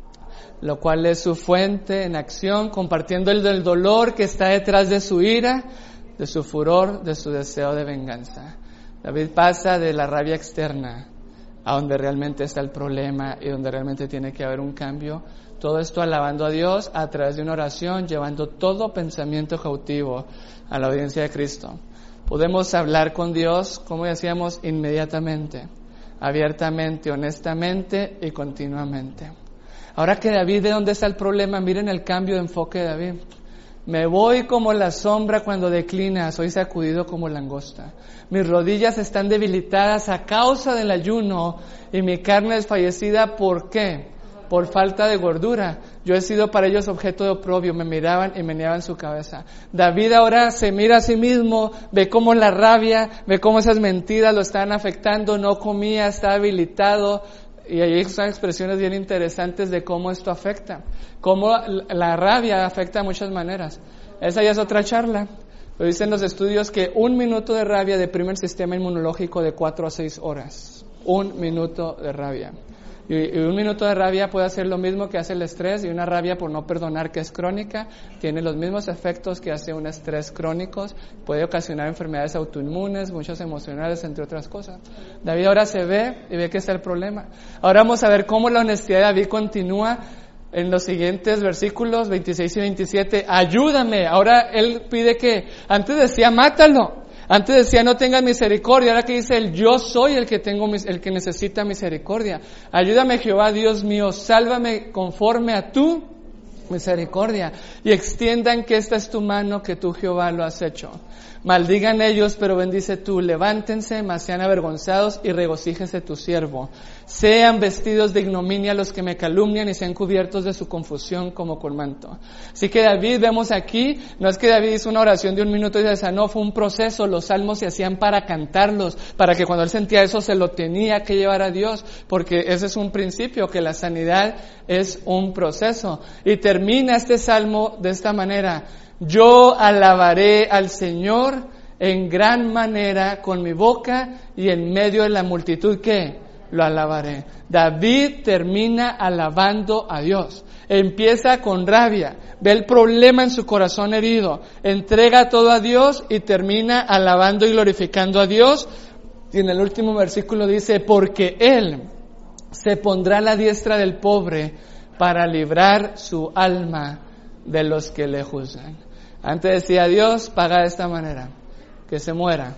lo cual es su fuente en acción, compartiendo el del dolor que está detrás de su ira, de su furor, de su deseo de venganza. David pasa de la rabia externa a donde realmente está el problema y donde realmente tiene que haber un cambio. Todo esto alabando a Dios a través de una oración, llevando todo pensamiento cautivo a la obediencia de Cristo. Podemos hablar con Dios, como decíamos, inmediatamente, abiertamente, honestamente y continuamente. Ahora que David, ¿de dónde está el problema? Miren el cambio de enfoque de David. Me voy como la sombra cuando declina, soy sacudido como langosta. Mis rodillas están debilitadas a causa del ayuno y mi carne desfallecida, ¿por qué? Por falta de gordura. Yo he sido para ellos objeto de oprobio, me miraban y meneaban su cabeza. David ahora se mira a sí mismo, ve cómo la rabia, ve cómo esas mentiras lo están afectando, no comía, está debilitado. Y ahí son expresiones bien interesantes de cómo esto afecta, cómo la rabia afecta de muchas maneras. Esa ya es otra charla. Pero dicen los estudios que 1 minuto de rabia deprime el sistema inmunológico de 4 a 6 horas. 1 minuto de rabia. Y 1 minuto de rabia puede hacer lo mismo que hace el estrés, y una rabia por no perdonar que es crónica tiene los mismos efectos que hace un estrés crónico, puede ocasionar enfermedades autoinmunes, muchas emocionales, entre otras cosas. David ahora se ve y ve que está el problema. Ahora vamos a ver cómo la honestidad de David continúa en los siguientes versículos 26 y 27. Ayúdame. Ahora él pide que, antes decía mátalo. Antes decía no tengas misericordia, ahora que dice el yo soy el que necesita misericordia. Ayúdame Jehová Dios mío, sálvame conforme a tu misericordia y extiendan que esta es tu mano, que tú Jehová lo has hecho. Maldigan ellos, pero bendice tú. Levántense, mas sean avergonzados y regocíjese tu siervo. Sean vestidos de ignominia los que me calumnian y sean cubiertos de su confusión como con manto. Así que David, vemos aquí, no es que David hizo una oración de 1 minuto y se sanó, fue un proceso. Los salmos se hacían para cantarlos, para que cuando él sentía eso se lo tenía que llevar a Dios, porque ese es un principio, que la sanidad es un proceso. Y termina este salmo de esta manera: yo alabaré al Señor en gran manera con mi boca y en medio de la multitud que lo alabaré. David termina alabando a Dios. Empieza con rabia, ve el problema en su corazón herido, entrega todo a Dios y termina alabando y glorificando a Dios. Y en el último versículo dice, porque Él se pondrá a la diestra del pobre para librar su alma de los que le juzgan. Antes decía Dios, paga de esta manera, que se muera,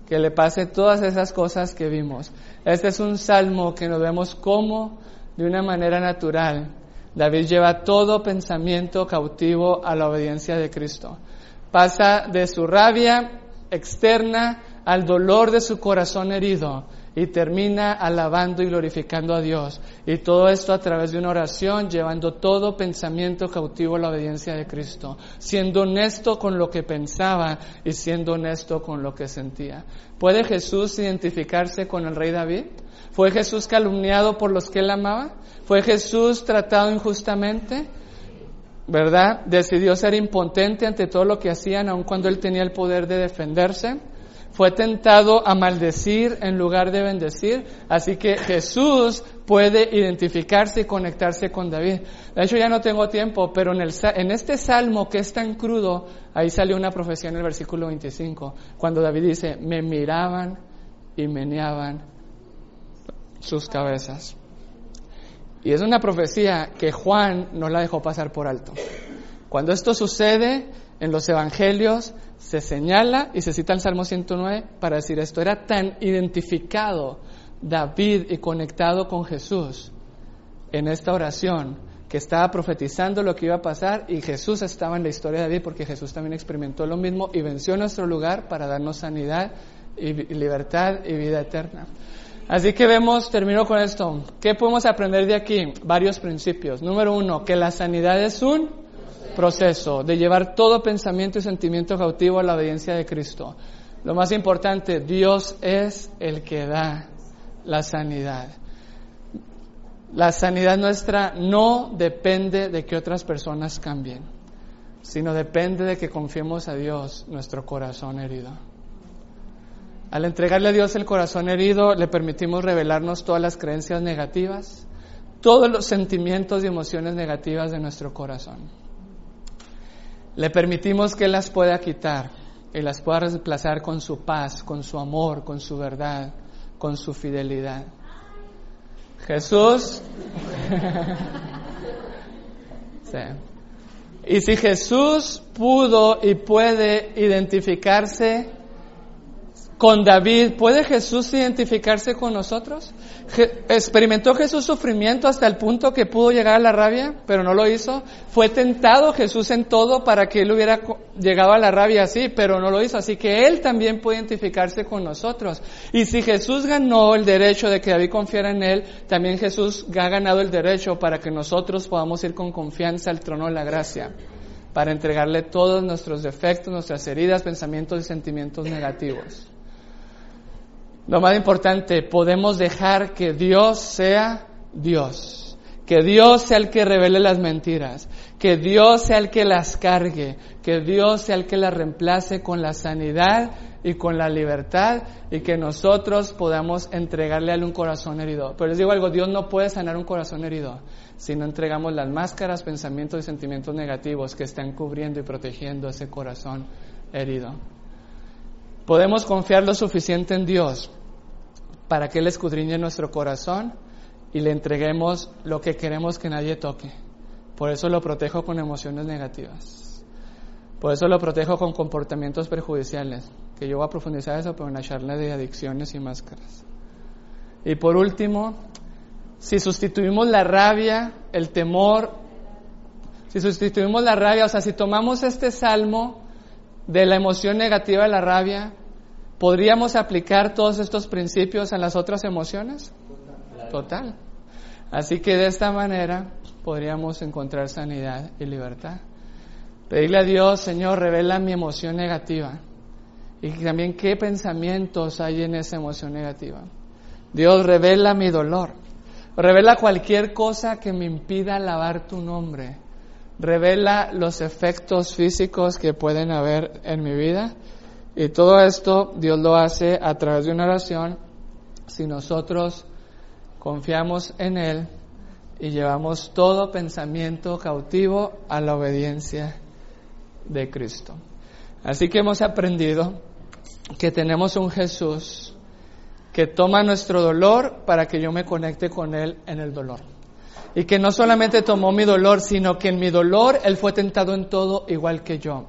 que le pase todas esas cosas que vimos. Este es un salmo que nos vemos como, de una manera natural, David lleva todo pensamiento cautivo a la obediencia de Cristo. Pasa de su rabia externa al dolor de su corazón herido y termina alabando y glorificando a Dios. Y todo esto a través de una oración, llevando todo pensamiento cautivo a la obediencia de Cristo, siendo honesto con lo que pensaba y siendo honesto con lo que sentía. ¿Puede Jesús identificarse con el rey David? ¿Fue Jesús calumniado por los que él amaba? ¿Fue Jesús tratado injustamente? ¿Verdad? Decidió ser impotente ante todo lo que hacían, aun cuando él tenía el poder de defenderse. Fue tentado a maldecir en lugar de bendecir. Así que Jesús puede identificarse y conectarse con David. De hecho, ya no tengo tiempo, pero en este salmo que es tan crudo, ahí salió una profecía en el versículo 25, cuando David dice, me miraban y meneaban sus cabezas. Y es una profecía que Juan no la dejó pasar por alto. Cuando esto sucede en los evangelios, se señala y se cita el Salmo 109 para decir esto. Era tan identificado David y conectado con Jesús en esta oración, que estaba profetizando lo que iba a pasar, y Jesús estaba en la historia de David porque Jesús también experimentó lo mismo y venció nuestro lugar para darnos sanidad y libertad y vida eterna. Así que termino con esto. ¿Qué podemos aprender de aquí? Varios principios. Número 1, que la sanidad es un proceso de llevar todo pensamiento y sentimiento cautivo a la obediencia de Cristo. Lo más importante, Dios es el que da la sanidad. La sanidad nuestra no depende de que otras personas cambien, sino depende de que confiemos a Dios nuestro corazón herido. Al entregarle a Dios el corazón herido, le permitimos revelarnos todas las creencias negativas, todos los sentimientos y emociones negativas de nuestro corazón. Le permitimos que Él las pueda quitar y las pueda reemplazar con su paz, con su amor, con su verdad, con su fidelidad. Jesús. Sí. Y si Jesús pudo y puede identificarse con David, ¿puede Jesús identificarse con nosotros? ¿Experimentó Jesús sufrimiento hasta el punto que pudo llegar a la rabia, pero no lo hizo? ¿Fue tentado Jesús en todo para que Él hubiera llegado a la rabia así, pero no lo hizo? Así que Él también puede identificarse con nosotros. Y si Jesús ganó el derecho de que David confiara en Él, también Jesús ha ganado el derecho para que nosotros podamos ir con confianza al trono de la gracia, para entregarle todos nuestros defectos, nuestras heridas, pensamientos y sentimientos negativos. Lo más importante, podemos dejar que Dios sea Dios, que Dios sea el que revele las mentiras, que Dios sea el que las cargue, que Dios sea el que las reemplace con la sanidad y con la libertad, y que nosotros podamos entregarle a Él un corazón herido. Pero les digo algo, Dios no puede sanar un corazón herido si no entregamos las máscaras, pensamientos y sentimientos negativos que están cubriendo y protegiendo ese corazón herido. Podemos confiar lo suficiente en Dios para que Él escudriñe nuestro corazón y le entreguemos lo que queremos que nadie toque. Por eso lo protejo con emociones negativas. Por eso lo protejo con comportamientos perjudiciales, que yo voy a profundizar eso, pero en la charla de adicciones y máscaras. Y por último, si sustituimos la rabia, el temor, si sustituimos la rabia, o sea, si tomamos este salmo de la emoción negativa de la rabia, ¿podríamos aplicar todos estos principios en las otras emociones? Total. Así que de esta manera podríamos encontrar sanidad y libertad. Pedirle a Dios, Señor, revela mi emoción negativa y también qué pensamientos hay en esa emoción negativa. Dios, revela mi dolor. Revela cualquier cosa que me impida alabar tu nombre. Revela los efectos físicos que pueden haber en mi vida. Y todo esto Dios lo hace a través de una oración si nosotros confiamos en Él y llevamos todo pensamiento cautivo a la obediencia de Cristo. Así que hemos aprendido que tenemos un Jesús que toma nuestro dolor para que yo me conecte con Él en el dolor. Y que no solamente tomó mi dolor, sino que en mi dolor Él fue tentado en todo igual que yo.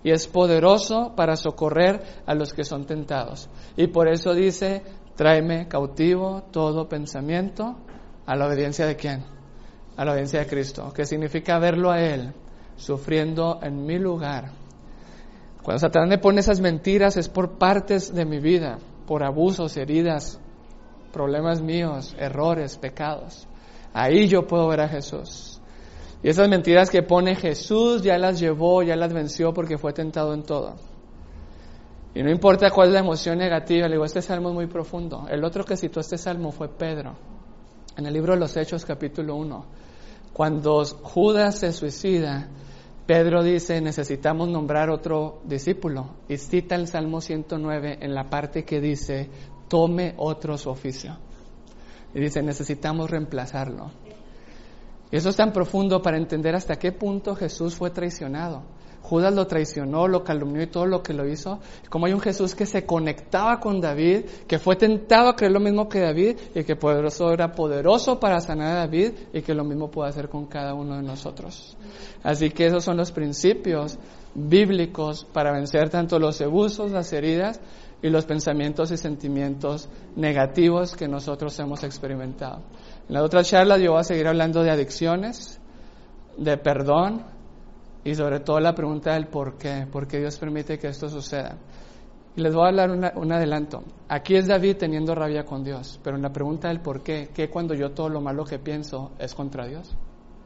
y es poderoso para socorrer a los que son tentados. Y por eso dice, tráeme cautivo todo pensamiento a la obediencia de ¿quién? A la obediencia de Cristo, que significa verlo a Él sufriendo en mi lugar. Cuando Satanás me pone esas mentiras es por partes de mi vida, por abusos, heridas, problemas míos, errores, pecados. Ahí yo puedo ver a Jesús. Y esas mentiras que pone Jesús ya las llevó, ya las venció porque fue tentado en todo. Y no importa cuál es la emoción negativa, le digo, este salmo es muy profundo. El otro que citó este salmo fue Pedro, en el libro de los Hechos, capítulo 1. Cuando Judas se suicida, Pedro dice, necesitamos nombrar otro discípulo. Y cita el Salmo 109 en la parte que dice, tome otro su oficio. Y dice, necesitamos reemplazarlo. Y eso es tan profundo para entender hasta qué punto Jesús fue traicionado. Judas lo traicionó, lo calumnió y todo lo que lo hizo. Como hay un Jesús que se conectaba con David, que fue tentado a creer lo mismo que David y que era poderoso para sanar a David y que lo mismo puede hacer con cada uno de nosotros. Así que esos son los principios bíblicos para vencer tanto los abusos, las heridas y los pensamientos y sentimientos negativos que nosotros hemos experimentado. En las otras charlas yo voy a seguir hablando de adicciones, de perdón y sobre todo la pregunta del por qué Dios permite que esto suceda. Y les voy a hablar un adelanto. Aquí es David teniendo rabia con Dios, pero en la pregunta del por qué cuando yo todo lo malo que pienso es contra Dios?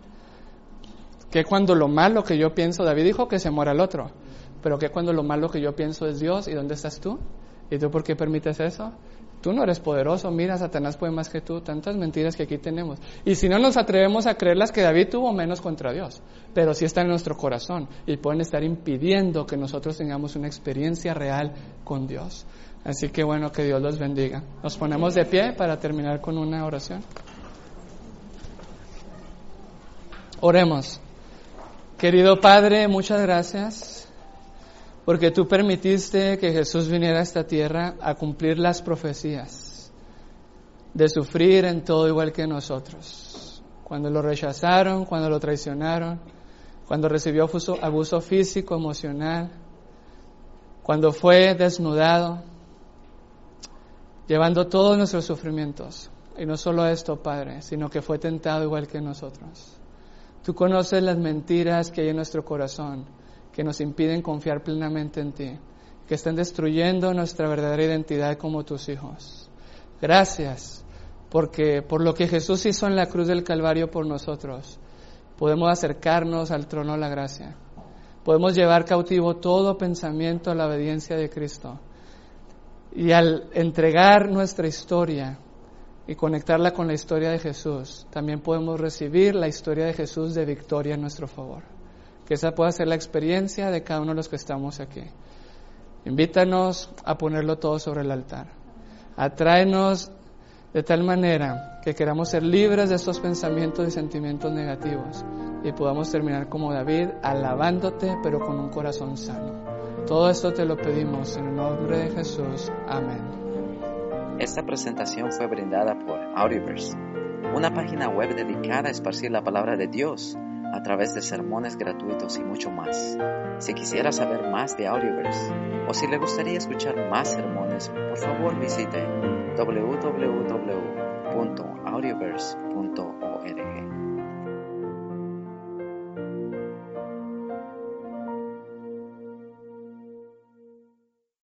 ¿Qué cuando lo malo que yo pienso, David dijo que se muera el otro, pero qué cuando lo malo que yo pienso es Dios? ¿Y dónde estás tú? ¿Y tú por qué permites eso? Tú no eres poderoso, mira, Satanás puede más que tú, tantas mentiras que aquí tenemos. Y si no nos atrevemos a creer las que David tuvo, menos contra Dios. Pero sí están en nuestro corazón y pueden estar impidiendo que nosotros tengamos una experiencia real con Dios. Así que bueno, que Dios los bendiga. Nos ponemos de pie para terminar con una oración. Oremos. Querido Padre, muchas gracias porque tú permitiste que Jesús viniera a esta tierra a cumplir las profecías de sufrir en todo igual que nosotros. Cuando lo rechazaron, cuando lo traicionaron, cuando recibió abuso físico, emocional, cuando fue desnudado, llevando todos nuestros sufrimientos. Y no solo esto, Padre, sino que fue tentado igual que nosotros. Tú conoces las mentiras que hay en nuestro corazón, que nos impiden confiar plenamente en ti, que están destruyendo nuestra verdadera identidad como tus hijos. Gracias, porque por lo que Jesús hizo en la cruz del Calvario por nosotros, podemos acercarnos al trono de la gracia. Podemos llevar cautivo todo pensamiento a la obediencia de Cristo. Y al entregar nuestra historia y conectarla con la historia de Jesús, también podemos recibir la historia de Jesús de victoria en nuestro favor. Que esa pueda ser la experiencia de cada uno de los que estamos aquí. Invítanos a ponerlo todo sobre el altar. Atráenos de tal manera que queramos ser libres de estos pensamientos y sentimientos negativos y podamos terminar como David, alabándote, pero con un corazón sano. Todo esto te lo pedimos en el nombre de Jesús. Amén. Esta presentación fue brindada por Audioverse, una página web dedicada a esparcir la palabra de Dios a través de sermones gratuitos y mucho más. Si quisiera saber más de Audioverse o si le gustaría escuchar más sermones, por favor visite www.audioverse.org.